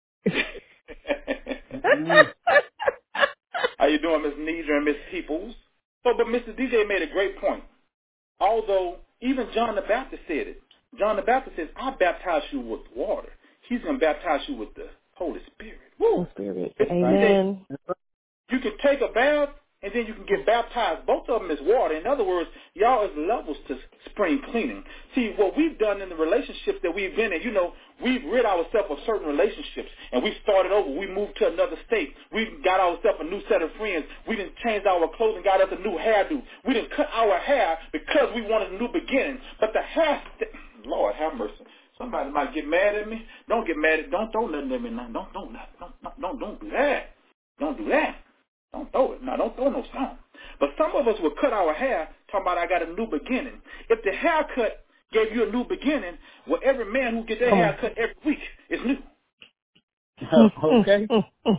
Mm-hmm. How you doing, Miss Needra and Miss Peoples? So, but Mister D J made a great point. Although, even John the Baptist said it. John the Baptist says, I baptize you with water. He's going to baptize you with the Holy Spirit. Woo! Spirit. Mister D J, Amen. you can take a bath, and then you can get baptized. Both of them is water. In other words, y'all is levels to spring cleaning. See, what we've done in the relationships that we've been in, you know, we've rid ourselves of certain relationships, and we started over. We moved to another state. We got ourselves a new set of friends. We didn't change our clothes and got us a new hairdo. We didn't cut our hair because we wanted a new beginning. But the hair, st- Lord have mercy. Somebody might get mad at me. Don't get mad at. Don't throw nothing at me now. Don't don't don't don't don't don't do that. Don't do that. Don't throw it. No, don't throw no stone. But some of us will cut our hair talking about I got a new beginning. If the haircut gave you a new beginning, well, every man who gets their Come hair on. cut every week is new. Okay.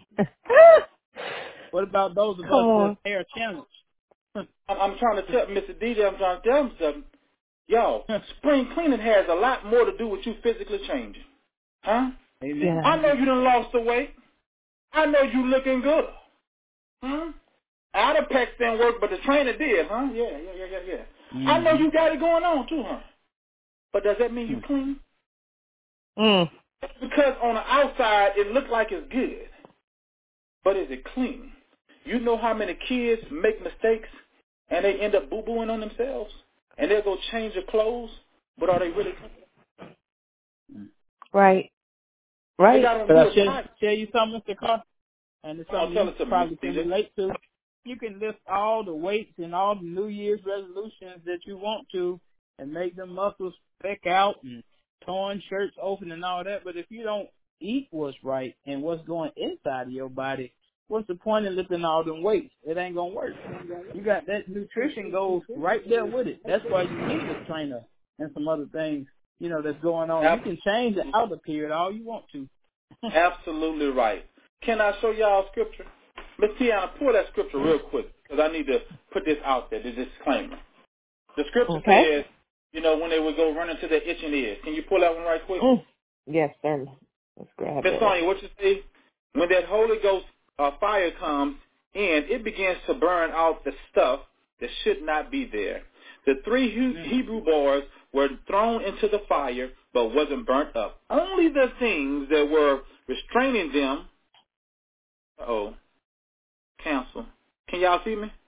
What about those of Come us on. that's hair challenged? I'm, I'm trying to tell Mister D J, I'm trying to tell him something. Yo, spring cleaning has a lot more to do with you physically changing. Huh? Amen. Yeah. I know you done lost the weight. I know you looking good. Hmm? Outer packs didn't work, but the trainer did, huh? Yeah, yeah, yeah, yeah, yeah. Mm-hmm. I know you got it going on too, huh? But does that mean you clean? Mm. Because on the outside, it looks like it's good. But is it clean? You know how many kids make mistakes and they end up boo-booing on themselves? And they'll go change their clothes, but are they really clean? Right. They Right. got on But I good share, tight. share you something, Mister Carr, and it's Come on, something tell you us something, probably Mister can D J. relate to. You can list all the weights and all the New Year's resolutions that you want to and make them muscles spec out and torn shirts open and all that. But if you don't eat what's right and what's going inside of your body, what's the point in lifting all them weights? It ain't going to work. You got that nutrition goes right there with it. That's why you need a trainer and some other things, you know, that's going on. You can change the outer period all you want to. Absolutely right. Can I show y'all scripture? Miss Tiana, pull that scripture real quick because I need to put this out there, the disclaimer. The scripture Okay. says, you know, when they would go running to their itching ears. Can you pull that one right quick? Mm. Yes, sir. Let's grab Miss it. Sonia, what you say? When that Holy Ghost uh, fire comes in, it begins to burn out the stuff that should not be there. The three he- Hebrew boys were thrown into the fire, but wasn't burnt up. Only the things that were restraining them. Oh, cancel. Can y'all see me?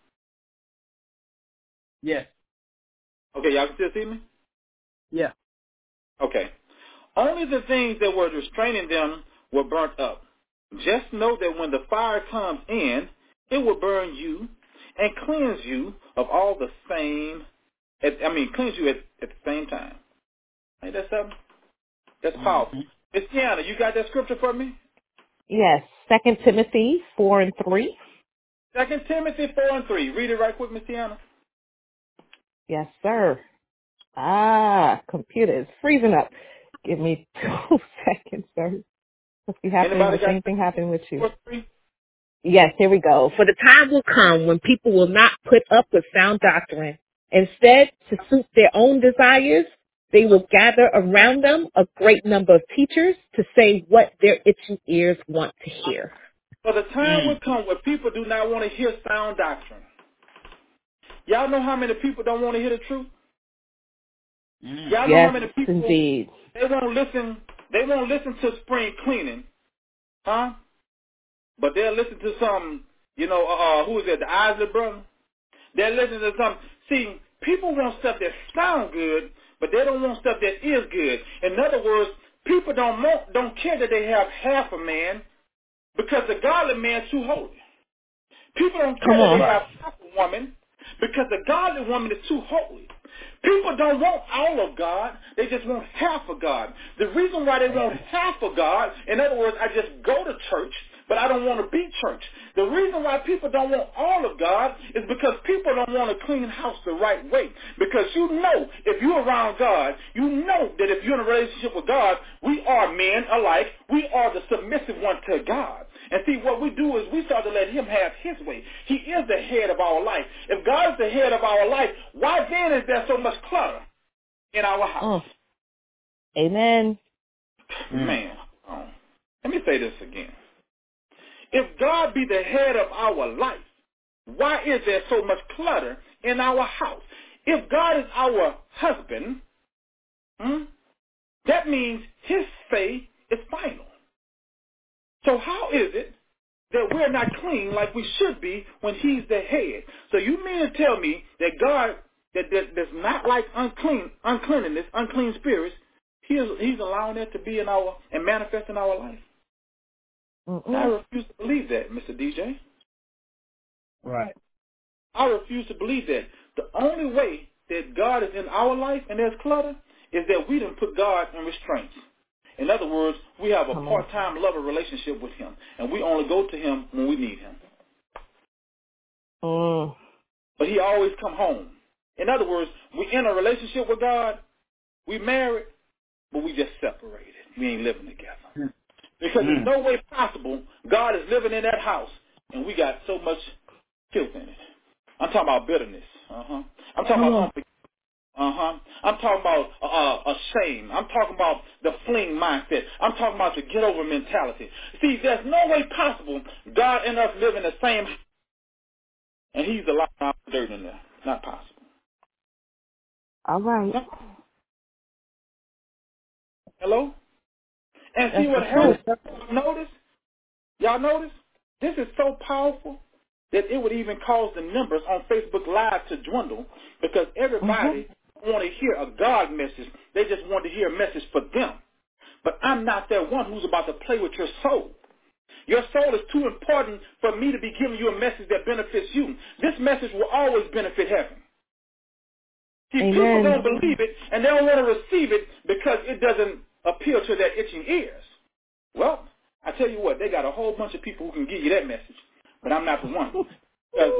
Yes. Okay, y'all can still see me? Yeah. Okay. Only the things that were restraining them were burnt up. Just know that when the fire comes in, it will burn you and cleanse you of all the same, at, I mean, cleanse you at, at the same time. Ain't that something? That's Mm-hmm. powerful. Miss Tiana, you got that scripture for me? Yes. Second Timothy four and three. Second Timothy four and three. Read it right quick, Miss Tiana. Yes, sir. Ah, computer is freezing up. Give me two seconds, sir. Must be happening. Anybody The got same thing happened with you. four and three? Yes, here we go. For the time will come when people will not put up with sound doctrine. Instead, to suit their own desires, they will gather around them a great number of teachers to say what their itching ears want to hear. For the time Mm. will come where people do not want to hear sound doctrine. Y'all know how many people don't want to hear the truth? Mm. Y'all know how Yes, many people, indeed. they won't listen, they won't listen to spring cleaning, huh? But they'll listen to some, you know, uh, who is that, the Isley brother? They'll listen to some, see, people want stuff that sound good, but they don't want stuff that is good. In other words, people don't want, don't care that they have half a man because the godly man's too holy. People don't Come care that they on. have half a woman because the godly woman is too holy. People don't want all of God. They just want half of God. The reason why they want half of God, in other words, I just go to church, but I don't want to be church. The reason why people don't want all of God is because people don't want to clean house the right way. Because you know, if you're around God, you know that if you're in a relationship with God, we are men alike. We are the submissive one to God. And see, what we do is we start to let him have his way. He is the head of our life. If God is the head of our life, why then is there so much clutter in our house? Mm. Amen. Mm. Man, oh. Let me say this again. If God be the head of our life, why is there so much clutter in our house? If God is our husband, hmm, that means his say is final. So how is it that we're not clean like we should be when he's the head? So you mean to tell me that God, that, that that's not like unclean, uncleanliness, unclean spirits, he is, he's allowing that to be in our, and manifest in our life? And I Mm-mm. refuse to believe that, Mister D J. Right. I refuse to believe that. The only way that God is in our life and there's clutter is that we didn't put God in restraints. In other words, we have a Come on. part-time lover relationship with him, and we only go to him when we need him. Mm. But he always come home. In other words, we in a relationship with God, we married, but we just separated. We ain't living together. Mm. Because there's Mm. no way possible God is living in that house and we got so much filth in it. I'm talking about bitterness. Uh-huh. I'm talking Come about on. something. Uh-huh. I'm talking about uh, a shame. I'm talking about the fling mindset. I'm talking about the get over mentality. See, there's no way possible God and us live in the same house and he's a lot of dirt in there. Not possible. All right. No. Hello? And see That's the what truth. hurts? Notice? Y'all notice? This is so powerful that it would even cause the numbers on Facebook Live to dwindle because Mhm. everybody want to hear a God message. They just want to hear a message for them. But I'm not that one who's about to play with your soul. Your soul is too important for me to be giving you a message that benefits you. This message will always benefit heaven. See, people Amen. don't believe it, and they don't want to receive it because it doesn't appeal to their itching ears. Well, I tell you what, they got a whole bunch of people who can give you that message, but I'm not the one. Because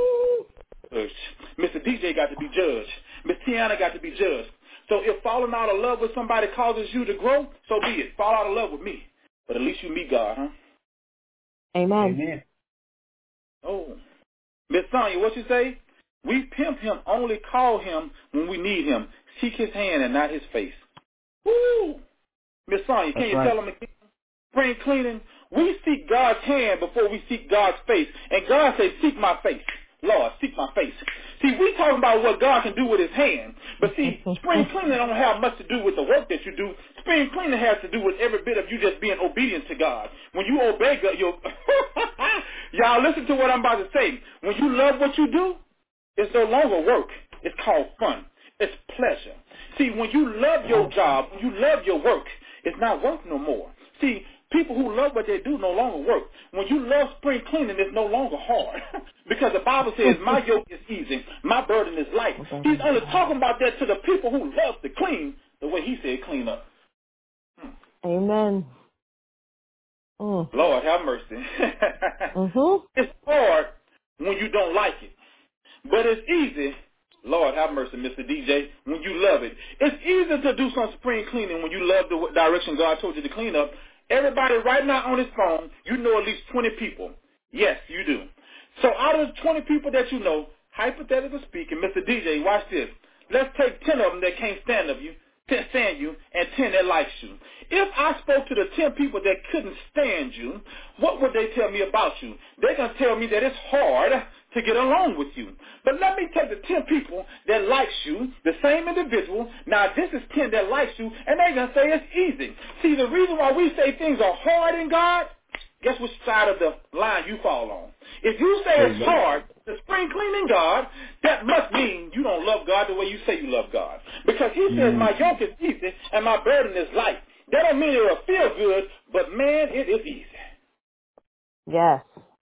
Mister D J got to be judged. Miss Tiana got to be judged. So if falling out of love with somebody causes you to grow, so be it. Fall out of love with me. But at least you meet God, huh? Amen. Amen. Oh. Miss Sonya, what you say? We pimp him, only call him when we need him. Seek his hand and not his face. Woo! Miss Sonya, can That's you right. tell him again? Spring cleaning, we seek God's hand before we seek God's face. And God says, seek my face. Lord, seek my face. See, we talking about what God can do with his hand. But see, spring cleaning don't have much to do with the work that you do. Spring cleaning has to do with every bit of you just being obedient to God. When you obey God, you'll... Y'all listen to what I'm about to say. When you love what you do, it's no longer work. It's called fun. It's pleasure. See, when you love your job, when you love your work, it's not work no more. See, people who love what they do no longer work. When you love spring cleaning, it's no longer hard. Because the Bible says, my yoke is easy, my burden is light. He's only talking about that to the people who love to clean the way he said clean up. Hmm. Amen. Mm. Lord, have mercy. Mhm. It's hard when you don't like it. But it's easy, Lord have mercy, Mister D J, when you love it. It's easy to do some spring cleaning when you love the direction God told you to clean up. Everybody right now on this phone, you know at least twenty people. Yes, you do. So out of the twenty people that you know, hypothetically speaking, Mister D J, watch this. Let's take ten of them that can't stand of you, ten stand you, and ten that likes you. If I spoke to the ten people that couldn't stand you, what would they tell me about you? They're going to tell me that it's hard to get along with you. But let me take the ten people that likes you, the same individual. Now this is ten that likes you, and they're going to say it's easy. See, the reason why we say things are hard in God, guess which side of the line you fall on. If you say it's Amen. hard to spring cleaning God, that must mean you don't love God the way you say you love God. Because he says Mm. my yoke is easy and my burden is light. That don't mean it'll feel good, but man, it is easy. Yes.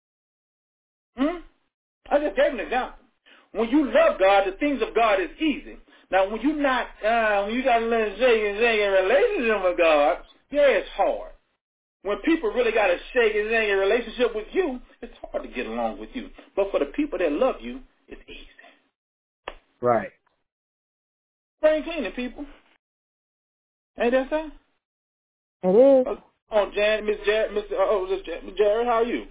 Hmm? I just gave an example. When you love God, the things of God is easy. Now, when you not, uh, when you got a little shake and shake in relationship with God, yeah, it's hard. When people really got a shake and shake in relationship with you, it's hard to get along with you. But for the people that love you, it's easy. Right. Spring cleaning, people. Ain't that so? It is. Uh, on Jan, Miss Jared, Mister Uh, oh, Miss Jared, how are you?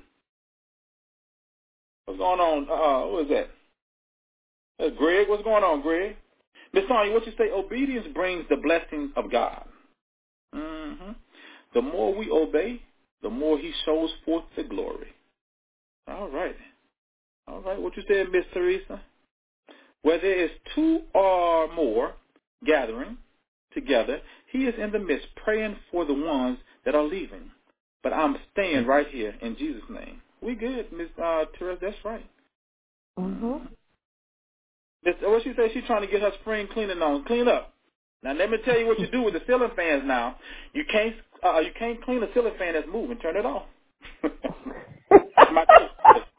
What's going on? Uh, what is that? That's Greg. What's going on, Greg? Miss Sonya, what you say? Obedience brings the blessings of God. Mm-hmm. The more we obey, the more he shows forth the glory. All right. All right. What you said, Miss Teresa? Where there is two or more gathering together, he is in the midst praying for the ones that are leaving. But I'm staying right here in Jesus' name. We good, Miss uh, Teresa. That's right. Mhm. Mm-hmm. Miss, what she said, she's trying to get her spring cleaning on. Clean up. Now let me tell you what you do with the ceiling fans. Now you can't uh, you can't clean a ceiling fan that's moving. Turn it off. That's my tip.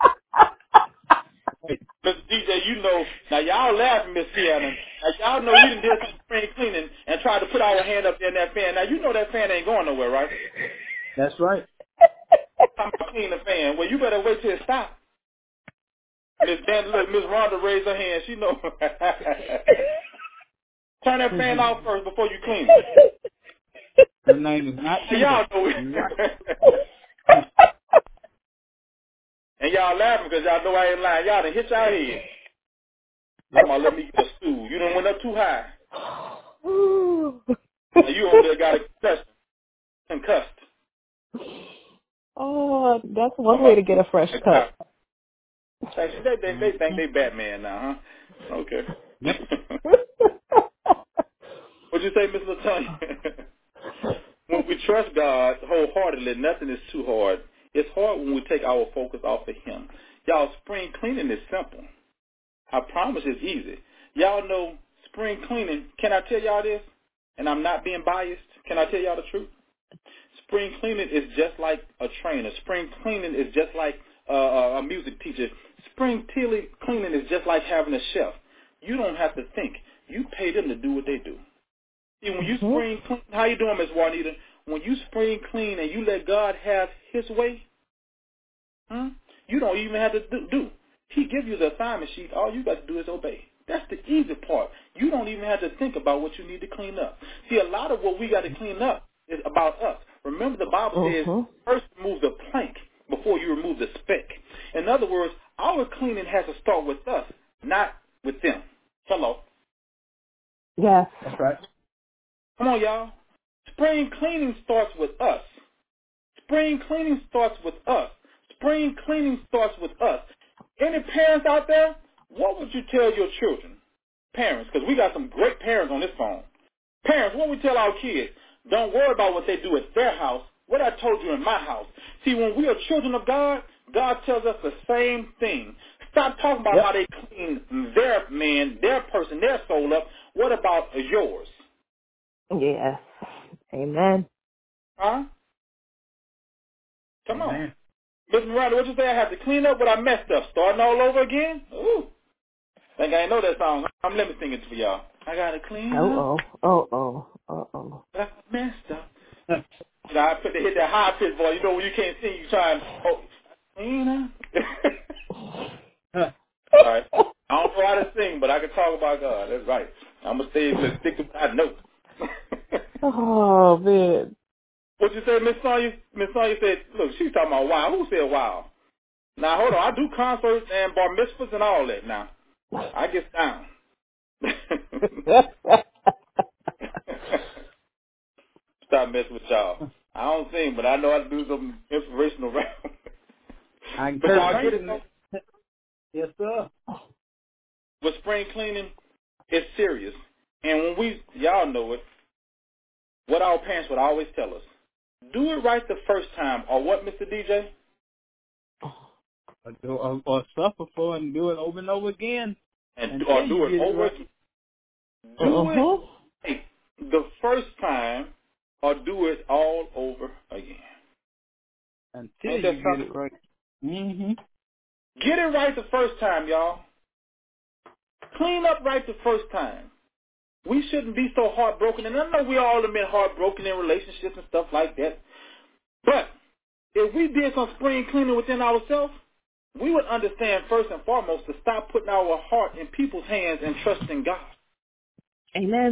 Mister D J, you know, now y'all laughing, Miss Tiana. Now y'all know we done did some spring cleaning and tried to put our hand up there in that fan. Now you know that fan ain't going nowhere, right? That's right. I'm gonna clean the fan. Well, you better wait till it stops. Miss Dan, look, Miss Rhonda raised her hand. She know. Turn that fan off first before you clean it. Her name is not Y'all Tina. know You're right. it. y'all laughing because y'all know I ain't lying. Y'all done hit y'all head. Talking about let me get a stool. You done went up too high. Now you over there got a concussion. Concussed. Oh, that's one way to get a fresh cut. They, they, they, they think they Batman now, huh? Okay. Yep. What'd you say, Miss LaTonya? When we trust God wholeheartedly, nothing is too hard. It's hard when we take our focus off of Him. Y'all, spring cleaning is simple. I promise it's easy. Y'all know spring cleaning. Can I tell y'all this? And I'm not being biased. Can I tell y'all the truth? Spring cleaning is just like a trainer. Spring cleaning is just like uh, a music teacher. Spring cleaning is just like having a chef. You don't have to think. You pay them to do what they do. See, when you Mm-hmm. spring clean, how you doing, Miss Juanita? When you spring clean and you let God have His way, hmm, you don't even have to do, do. He give you the assignment sheet. All you got to do is obey. That's the easy part. You don't even have to think about what you need to clean up. See, a lot of what we got to clean up is about us. Remember, the Bible says, Mm-hmm. first remove the plank before you remove the speck. In other words, our cleaning has to start with us, not with them. Hello. Yes. That's right. Come on, y'all. Spring cleaning starts with us. Spring cleaning starts with us. Spring cleaning starts with us. Any parents out there, what would you tell your children? Parents, because we got some great parents on this phone. Parents, what we tell our kids? Don't worry about what they do at their house. What I told you in my house. See, when we are children of God, God tells us the same thing. Stop talking about Yep. how they clean their man, their person, their soul up. What about yours? Yes. Amen. Huh? Come on. Amen. Miss Miranda, what you say? I have to clean up what I messed up. Starting all over again? Ooh. Think I ain't know that song. I'm let me sing it for y'all. I gotta clean Oh up oh. Oh oh. Oh oh. what I messed up. You know, I put the hit that high pitch voice. You know when you can't sing, you try and oh, clean up. All right. I don't know how to sing, but I can talk about God. That's right. I'm gonna stay let's stick to what I know. Oh man. What you say, Miss Sonya? Miss Sonya said, look, she's talking about wow. Who said wow? Now hold on, I do concerts and bar mitzvahs and all that now. I get down. Stop messing with y'all. I don't sing, but I know how to do some inspirational rap. I can But Kurt y'all get it Franklin. though? Yes, sir. With spring cleaning, it's serious. And when we, y'all know it, what our parents would always tell us, do it right the first time, or what, Mister D J? Or, do, or, or suffer for it and do it over and over again And until or you do it get it over right. again. Do it Mm-hmm. right the first time, or do it all over again. Until Ain't you that get something? it right. Mm-hmm. Get it right the first time, y'all. Clean up right the first time. We shouldn't be so heartbroken. And I know we all have been heartbroken in relationships and stuff like that. But if we did some spring cleaning within ourselves, we would understand first and foremost to stop putting our heart in people's hands and trust in God. Amen.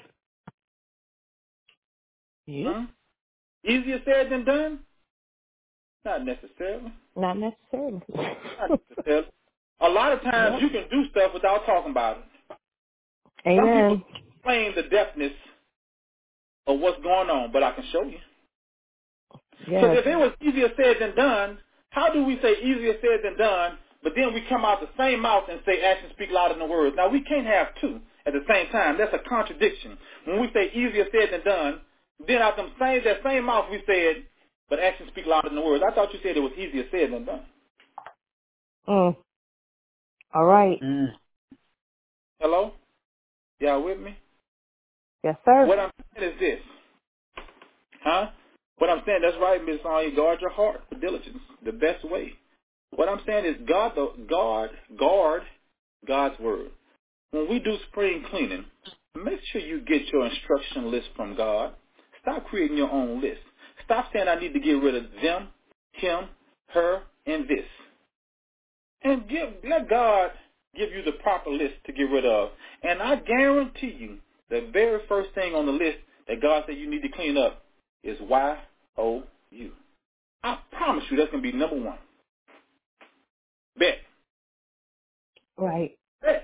Yep. Huh? Easier said than done? Not necessarily. Not necessarily. Not necessarily. A lot of times Yep. you can do stuff without talking about it. Some people Amen. explain the depthness of what's going on, but I can show you. Because Yes. if it was easier said than done, how do we say easier said than done, but then we come out the same mouth and say actions speak louder than words? Now, we can't have two at the same time. That's a contradiction. When we say easier said than done, then out them same, that same mouth we said, but actions speak louder than words. I thought you said it was easier said than done. Mm. All right. Mm. Hello? Y'all with me? Yes, sir. What I'm saying is this. Huh? What I'm saying, that's right, Miss Sonya, guard your heart with diligence, the best way. What I'm saying is guard, the, guard, guard God's word. When we do spring cleaning, make sure you get your instruction list from God. Stop creating your own list. Stop saying I need to get rid of them, him, her, and this. And give, let God give you the proper list to get rid of. And I guarantee you, the very first thing on the list that God said you need to clean up is Y O U. I promise you that's going to be number one. Bet. Right. Bet.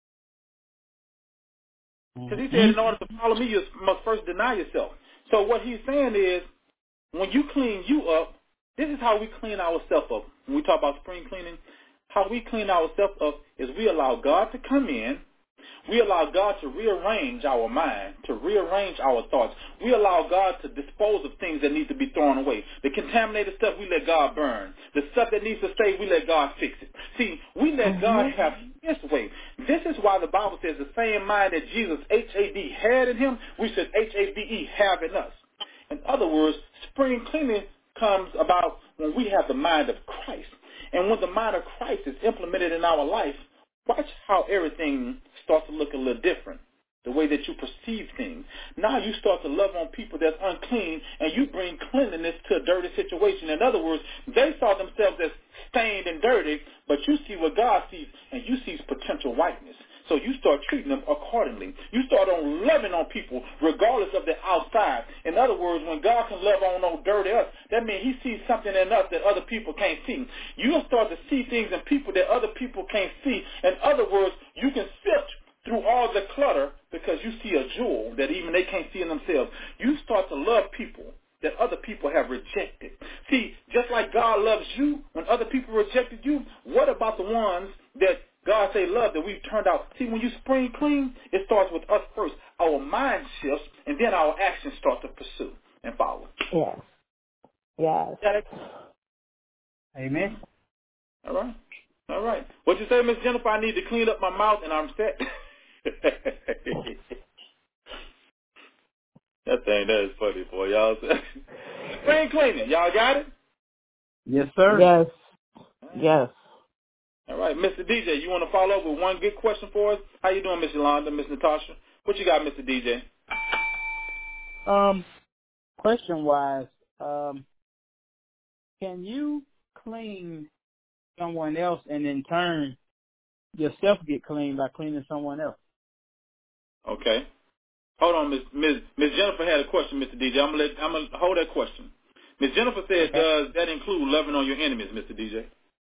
Because he said, in order to follow me, you must first deny yourself. So what he's saying is, when you clean you up, this is how we clean ourselves up. When we talk about spring cleaning, how we clean ourselves up is we allow God to come in. We allow God to rearrange our mind, to rearrange our thoughts. We allow God to dispose of things that need to be thrown away. The contaminated stuff, we let God burn. The stuff that needs to stay, we let God fix it. See, we let God Mm-hmm. have his way. This is why the Bible says the same mind that Jesus, H A D, had in him, we should H A B E, have in us. In other words, spring cleaning comes about when we have the mind of Christ. And when the mind of Christ is implemented in our life, watch how everything starts to look a little different. The way that you perceive things. Now you start to love on people that's unclean, and you bring cleanliness to a dirty situation. In other words, they saw themselves as stained and dirty, but you see what God sees, and you see potential whiteness. So you start treating them accordingly. You start on loving on people regardless of their outside. In other words, when God can love on no dirty us, that means he sees something in us that other people can't see. You'll start to see things in people that other people can't see. In other words, you can sift through all the clutter because you see a jewel that even they can't see in themselves. You start to love people that other people have rejected. See, just like God loves you when other people rejected you, what about the ones that God say love that we've turned out? See, when you spring clean, it starts with us first. Our mind shifts, and then our actions start to pursue and follow. Yes. Yes. Amen. All right. All right. What you say, Miss Jennifer? I need to clean up my mouth, and I'm set. That thing, that is funny, boy. Y'all, spring cleaning. Y'all got it? Yes, sir. Yes. Yes. All right, Mister D J, you want to follow up with one good question for us? How you doing, Miss Yolanda, Miss Natasha? What you got, Mister D J? Um, question wise, um, can you clean someone else and in turn yourself get clean by cleaning someone else? Okay. Hold on, Miss Miss Miss Jennifer had a question, Mister D J. I'm gonna let, I'm gonna hold that question. Miss Jennifer said, Okay. does that include loving on your enemies, Mister D J?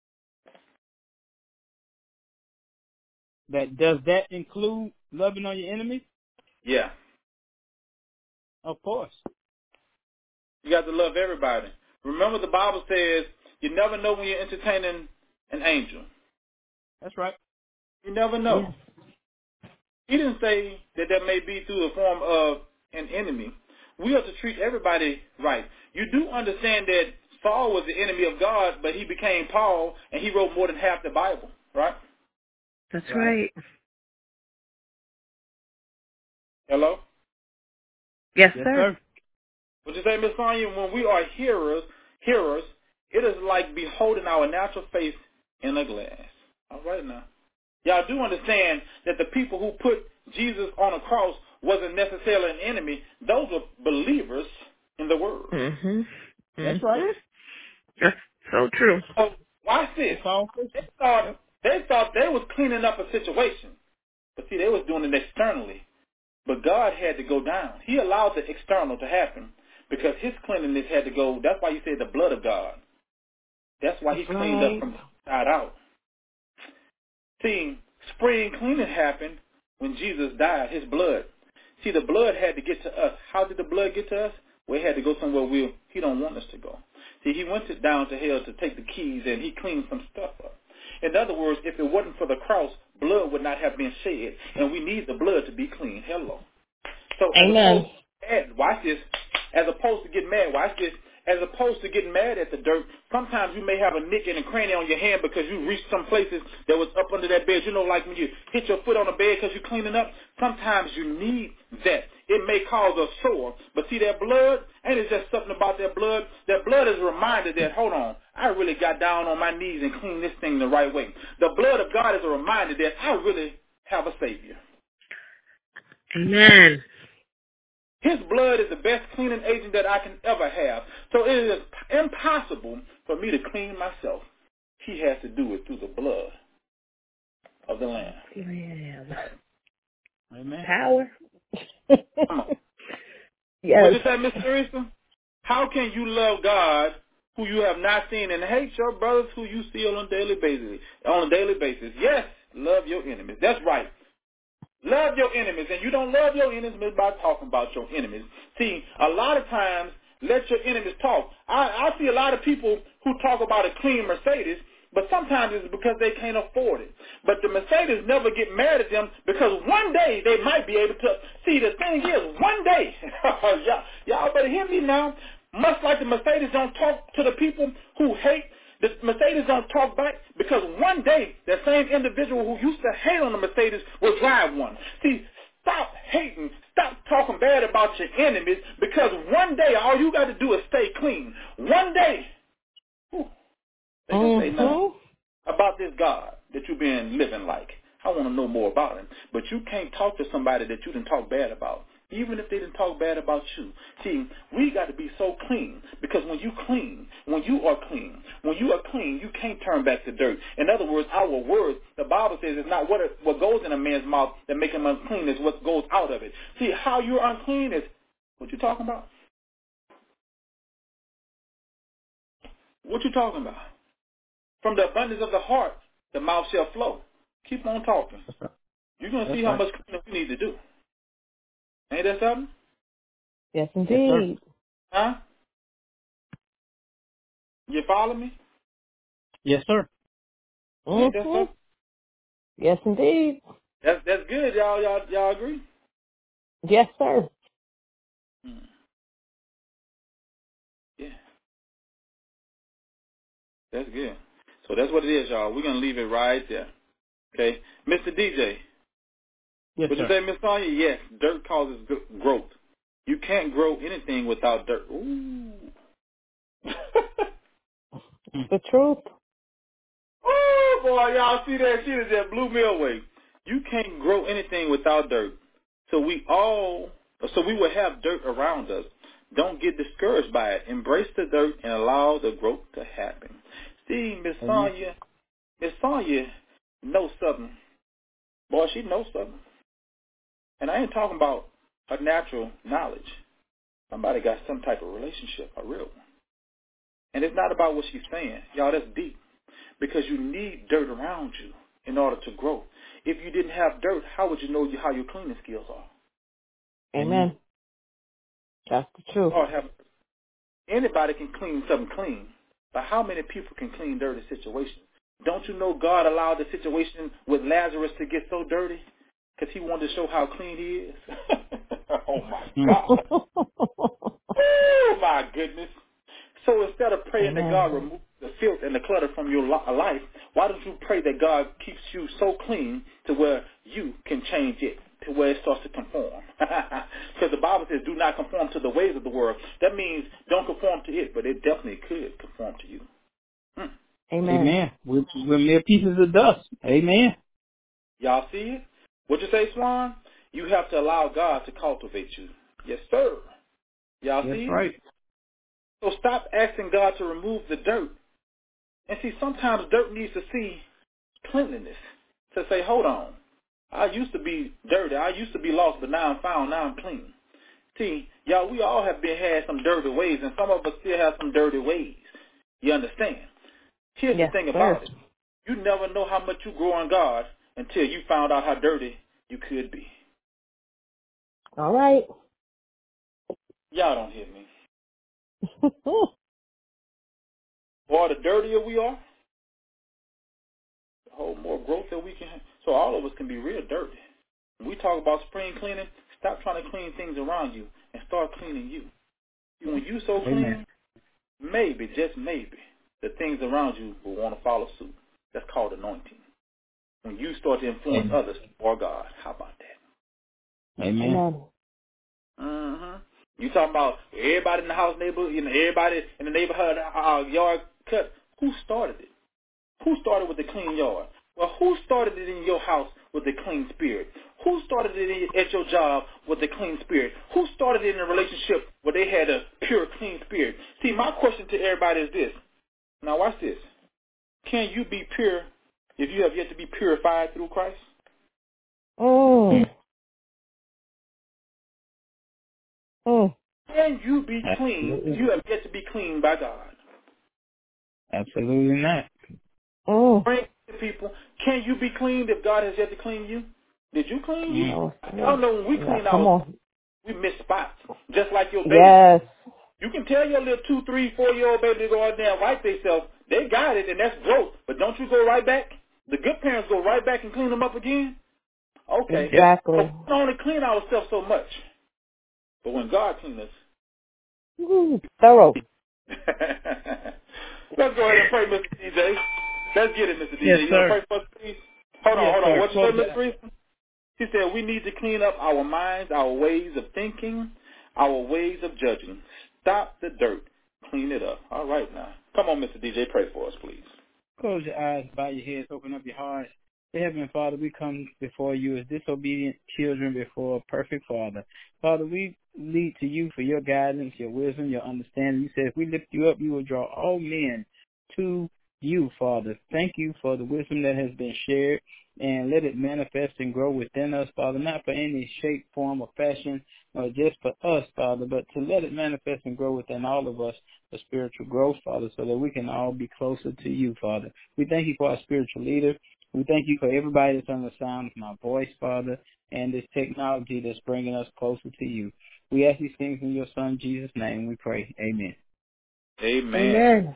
That does that include loving on your enemies? Yeah. Of course. You got to love everybody. Remember, the Bible says you never know when you're entertaining an angel. That's right. You never know. Yes. He didn't say that that may be through the form of an enemy. We are to treat everybody right. You do understand that Saul was the enemy of God, but he became Paul, and he wrote more than half the Bible, right? That's Right. right. Hello? Yes, Yes, sir. sir. Would you say, Miss Sonia, when we are hearers, hearers, it is like beholding our natural face in a glass. All right now. Y'all do understand that the people who put Jesus on a cross wasn't necessarily an enemy. Those were believers in the word. Mm-hmm. That's right. Mm-hmm. That's so true. So watch this. It's all They Christian. thought Yep. they thought they was cleaning up a situation, but see, they was doing it externally. But God had to go down. He allowed the external to happen because His cleanliness had to go. That's why He said the blood of God. That's why He That's cleaned up right. from the inside out. See, spring cleaning happened when Jesus died. His blood. See, the blood had to get to us. How did the blood get to us? Well, it had to go somewhere where He don't want us to go. See, He went to, down to hell to take the keys, and He cleaned some stuff up. In other words, if it wasn't for the cross, blood would not have been shed, and we need the blood to be clean. Hello. So as Amen. opposed to, watch this, as opposed to getting mad, watch this, as opposed to getting mad at the dirt, sometimes you may have a nick and a cranny on your hand because you reached some places that was up under that bed. You know, like when you hit your foot on the bed because you're cleaning up, sometimes you need that. It may cause a sore. But see, that blood, ain't it just something about that blood? That blood is a reminder that, hold on, I really got down on my knees and cleaned this thing the right way. The blood of God is a reminder that I really have a Savior. Amen. His blood is the best cleaning agent that I can ever have. So it is impossible for me to clean myself. He has to do it through the blood of the Lamb. Lamb. Amen. Power. Come on. Would Yes. you say, Miss Teresa, how can you love God who you have not seen, and hate your brothers who you see on a daily basis. On a daily basis. Yes, love your enemies. That's right. Love your enemies, and you don't love your enemies by talking about your enemies. See, a lot of times, let your enemies talk. I, I see a lot of people who talk about a clean Mercedes, but sometimes it's because they can't afford it. But the Mercedes never get mad at them because one day they might be able to. See, the thing is, one day, y'all, y'all better hear me now, much like the Mercedes don't talk to the people who hate, the Mercedes don't talk back because one day that same individual who used to hate on the Mercedes will drive one. See, stop hating. Stop talking bad about your enemies because one day all you got to do is stay clean. One day, whew, they can say nothing Mm-hmm. about this God that you've been living like. I want to know more about him. But you can't talk to somebody that you didn't talk bad about, even if they didn't talk bad about you. See, we got to be so clean because when you clean, when you are clean, when you are clean, you can't turn back to dirt. In other words, our words, the Bible says it's not what, it, what goes in a man's mouth that make him unclean, it's what goes out of it. See, how you're unclean is what you talking about? What you talking about? From the abundance of the heart, the mouth shall flow. Keep on talking. That's right. You're going to That's see how right. much cleaning we need to do. Ain't that something? Yes, Yes, sir. indeed. Huh? You follow me? Yes, sir. Ain't that Mm-hmm. something? Yes, indeed. That's, that's good, y'all. Y'all, y'all agree? Yes, sir. Hmm. Yeah, that's good. So that's what it is, y'all. We're going to leave it right there. Okay? Mister D J, Yes, would you sir. say, Miss Sonya? Yes, dirt causes g- growth. You can't grow anything without dirt. Ooh. Mm. The truth. Oh, boy, y'all see that shit? It just blew me away. You can't grow anything without dirt. So we all, so we will have dirt around us. Don't get discouraged by it. Embrace the dirt and allow the growth to happen. See, Miss Amen. Sonya, Miss Sonya knows something. Boy, she knows something. And I ain't talking about her natural knowledge. Somebody got some type of relationship, a real one. And it's not about what she's saying. Y'all, that's deep. Because you need dirt around you in order to grow. If you didn't have dirt, how would you know how your cleaning skills are? Amen. Amen. That's the truth. Lord have anybody can clean something clean, but how many people can clean dirty situations? Don't you know God allowed the situation with Lazarus to get so dirty? Because he wanted to show how clean he is. Oh, my Mm. God. Oh, my goodness. So instead of praying that Amen. God remove the filth and the clutter from your li- life, why don't you pray that God keeps you so clean to where you can change it, to where it starts to conform? Because the Bible says, do not conform to the ways of the world. That means don't conform to it, but it definitely could conform to you. Hmm. Amen. Amen. We're, we're mere pieces of dust. Amen. Y'all see it? What you say, Swan? You have to allow God to cultivate you. Yes, sir. Y'all That's see it? right. So stop asking God to remove the dirt. And see, sometimes dirt needs to see cleanliness to say, hold on. I used to be dirty. I used to be lost, but now I'm found. Now I'm clean. See, y'all, we all have been had some dirty ways, and some of us still have some dirty ways. You understand? Here's the Yes, thing sir. about it. You never know how much you grow in God until you found out how dirty you could be. All right. Y'all don't hear me. Boy, the dirtier we are, the whole more growth that we can have. So all of us can be real dirty. When we talk about spring cleaning, stop trying to clean things around you and start cleaning you. When you so Amen. clean, maybe, just maybe, the things around you will want to follow suit. That's called anointing. When you start to influence Amen. others for God, how about that? Amen. Amen. Mm-hmm. You talking about everybody in the house, neighbor, you know, everybody in the neighborhood uh, yard cut. Who started it? Who started with the clean yard? Well, who started it in your house with the clean spirit? Who started it in, at your job with the clean spirit? Who started it in a relationship where they had a pure, clean spirit? See, my question to everybody is this. Now, watch this. Can you be pure if you have yet to be purified through Christ? Mm. Mm. Can you be clean if Absolutely. you have yet to be cleaned by God? Absolutely not. Oh. Bring people. Can you be cleaned if God has yet to clean you? Did you clean you? No, I no, don't know. When we no, clean come ourselves, on. we miss spots. Just like your baby. Yes. You can tell your little two, three, four-year-old baby to go out there and wipe themselves. They got it, and that's growth. But don't you go right back? The good parents go right back and clean them up again? Okay. So Exactly. we don't only clean ourselves so much. But when God cleans us, Ooh, thorough. let's go ahead and pray, Mister D J. Let's get it, Mister D J. Yes, You want to sir. pray for us, please? Hold on, Yes, hold on. sir. What you say, Close Mister it. Priest? He said we need to clean up our minds, our ways of thinking, our ways of judging. Stop the dirt. Clean it up. All right now. Come on, Mister D J. Pray for us, please. Close your eyes, bow your heads, open up your hearts. Dear Heavenly Father, we come before you as disobedient children before a perfect Father. Father, we lead to you for your guidance, your wisdom, your understanding. You said if we lift you up, you will draw all men to you, Father. Thank you for the wisdom that has been shared, and let it manifest and grow within us, Father, not for any shape, form, or fashion, or just for us, Father, but to let it manifest and grow within all of us for spiritual growth, Father, so that we can all be closer to you, Father. We thank you for our spiritual leader. We thank you for everybody that's on the sound of my voice, Father, and this technology that's bringing us closer to you. We ask these things in your Son, Jesus' name. We pray. Amen. Amen. Amen.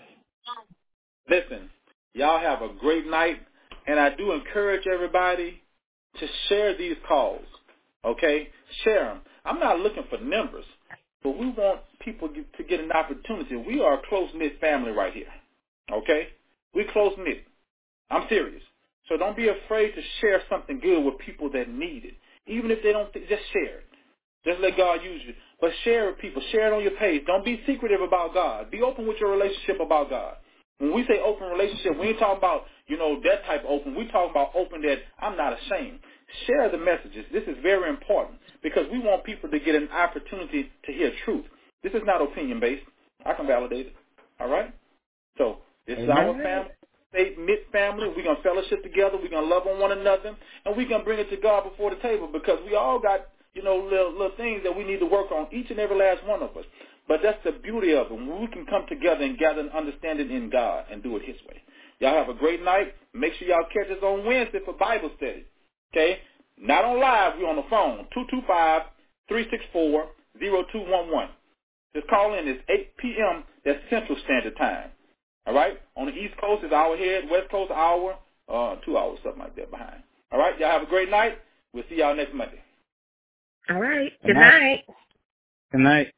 Listen, y'all have a great night, and I do encourage everybody to share these calls, okay? Share them. I'm not looking for numbers, but we want people to get an opportunity. We are a close-knit family right here, okay? We close-knit. I'm serious. So don't be afraid to share something good with people that need it. Even if they don't, th- just share it. Just let God use you. But share it with people. Share it on your page. Don't be secretive about God. Be open with your relationship about God. When we say open relationship, we ain't talking about, you know, that type of open. We talking about open that I'm not ashamed. Share the messages. This is very important because we want people to get an opportunity to hear truth. This is not opinion-based. I can validate it. All right? So this is our Amen. family, state knit family. We're gonna fellowship together. We're gonna love on one another, and we're gonna bring it to God before the table because we all got, you know, little, little things that we need to work on, each and every last one of us. But that's the beauty of it. When we can come together and gather an understanding in God and do it His way. Y'all have a great night. Make sure y'all catch us on Wednesday for Bible study. Okay? Not on live. We're on the phone. two two five, three six four, zero two one one. Just call in. It's eight p.m. That's Central Standard Time. All right? On the East Coast is hour ahead. West Coast, hour, uh, two hours, something like that behind. All right? Y'all have a great night. We'll see y'all next Monday. All right. Good Good night. night. Good night.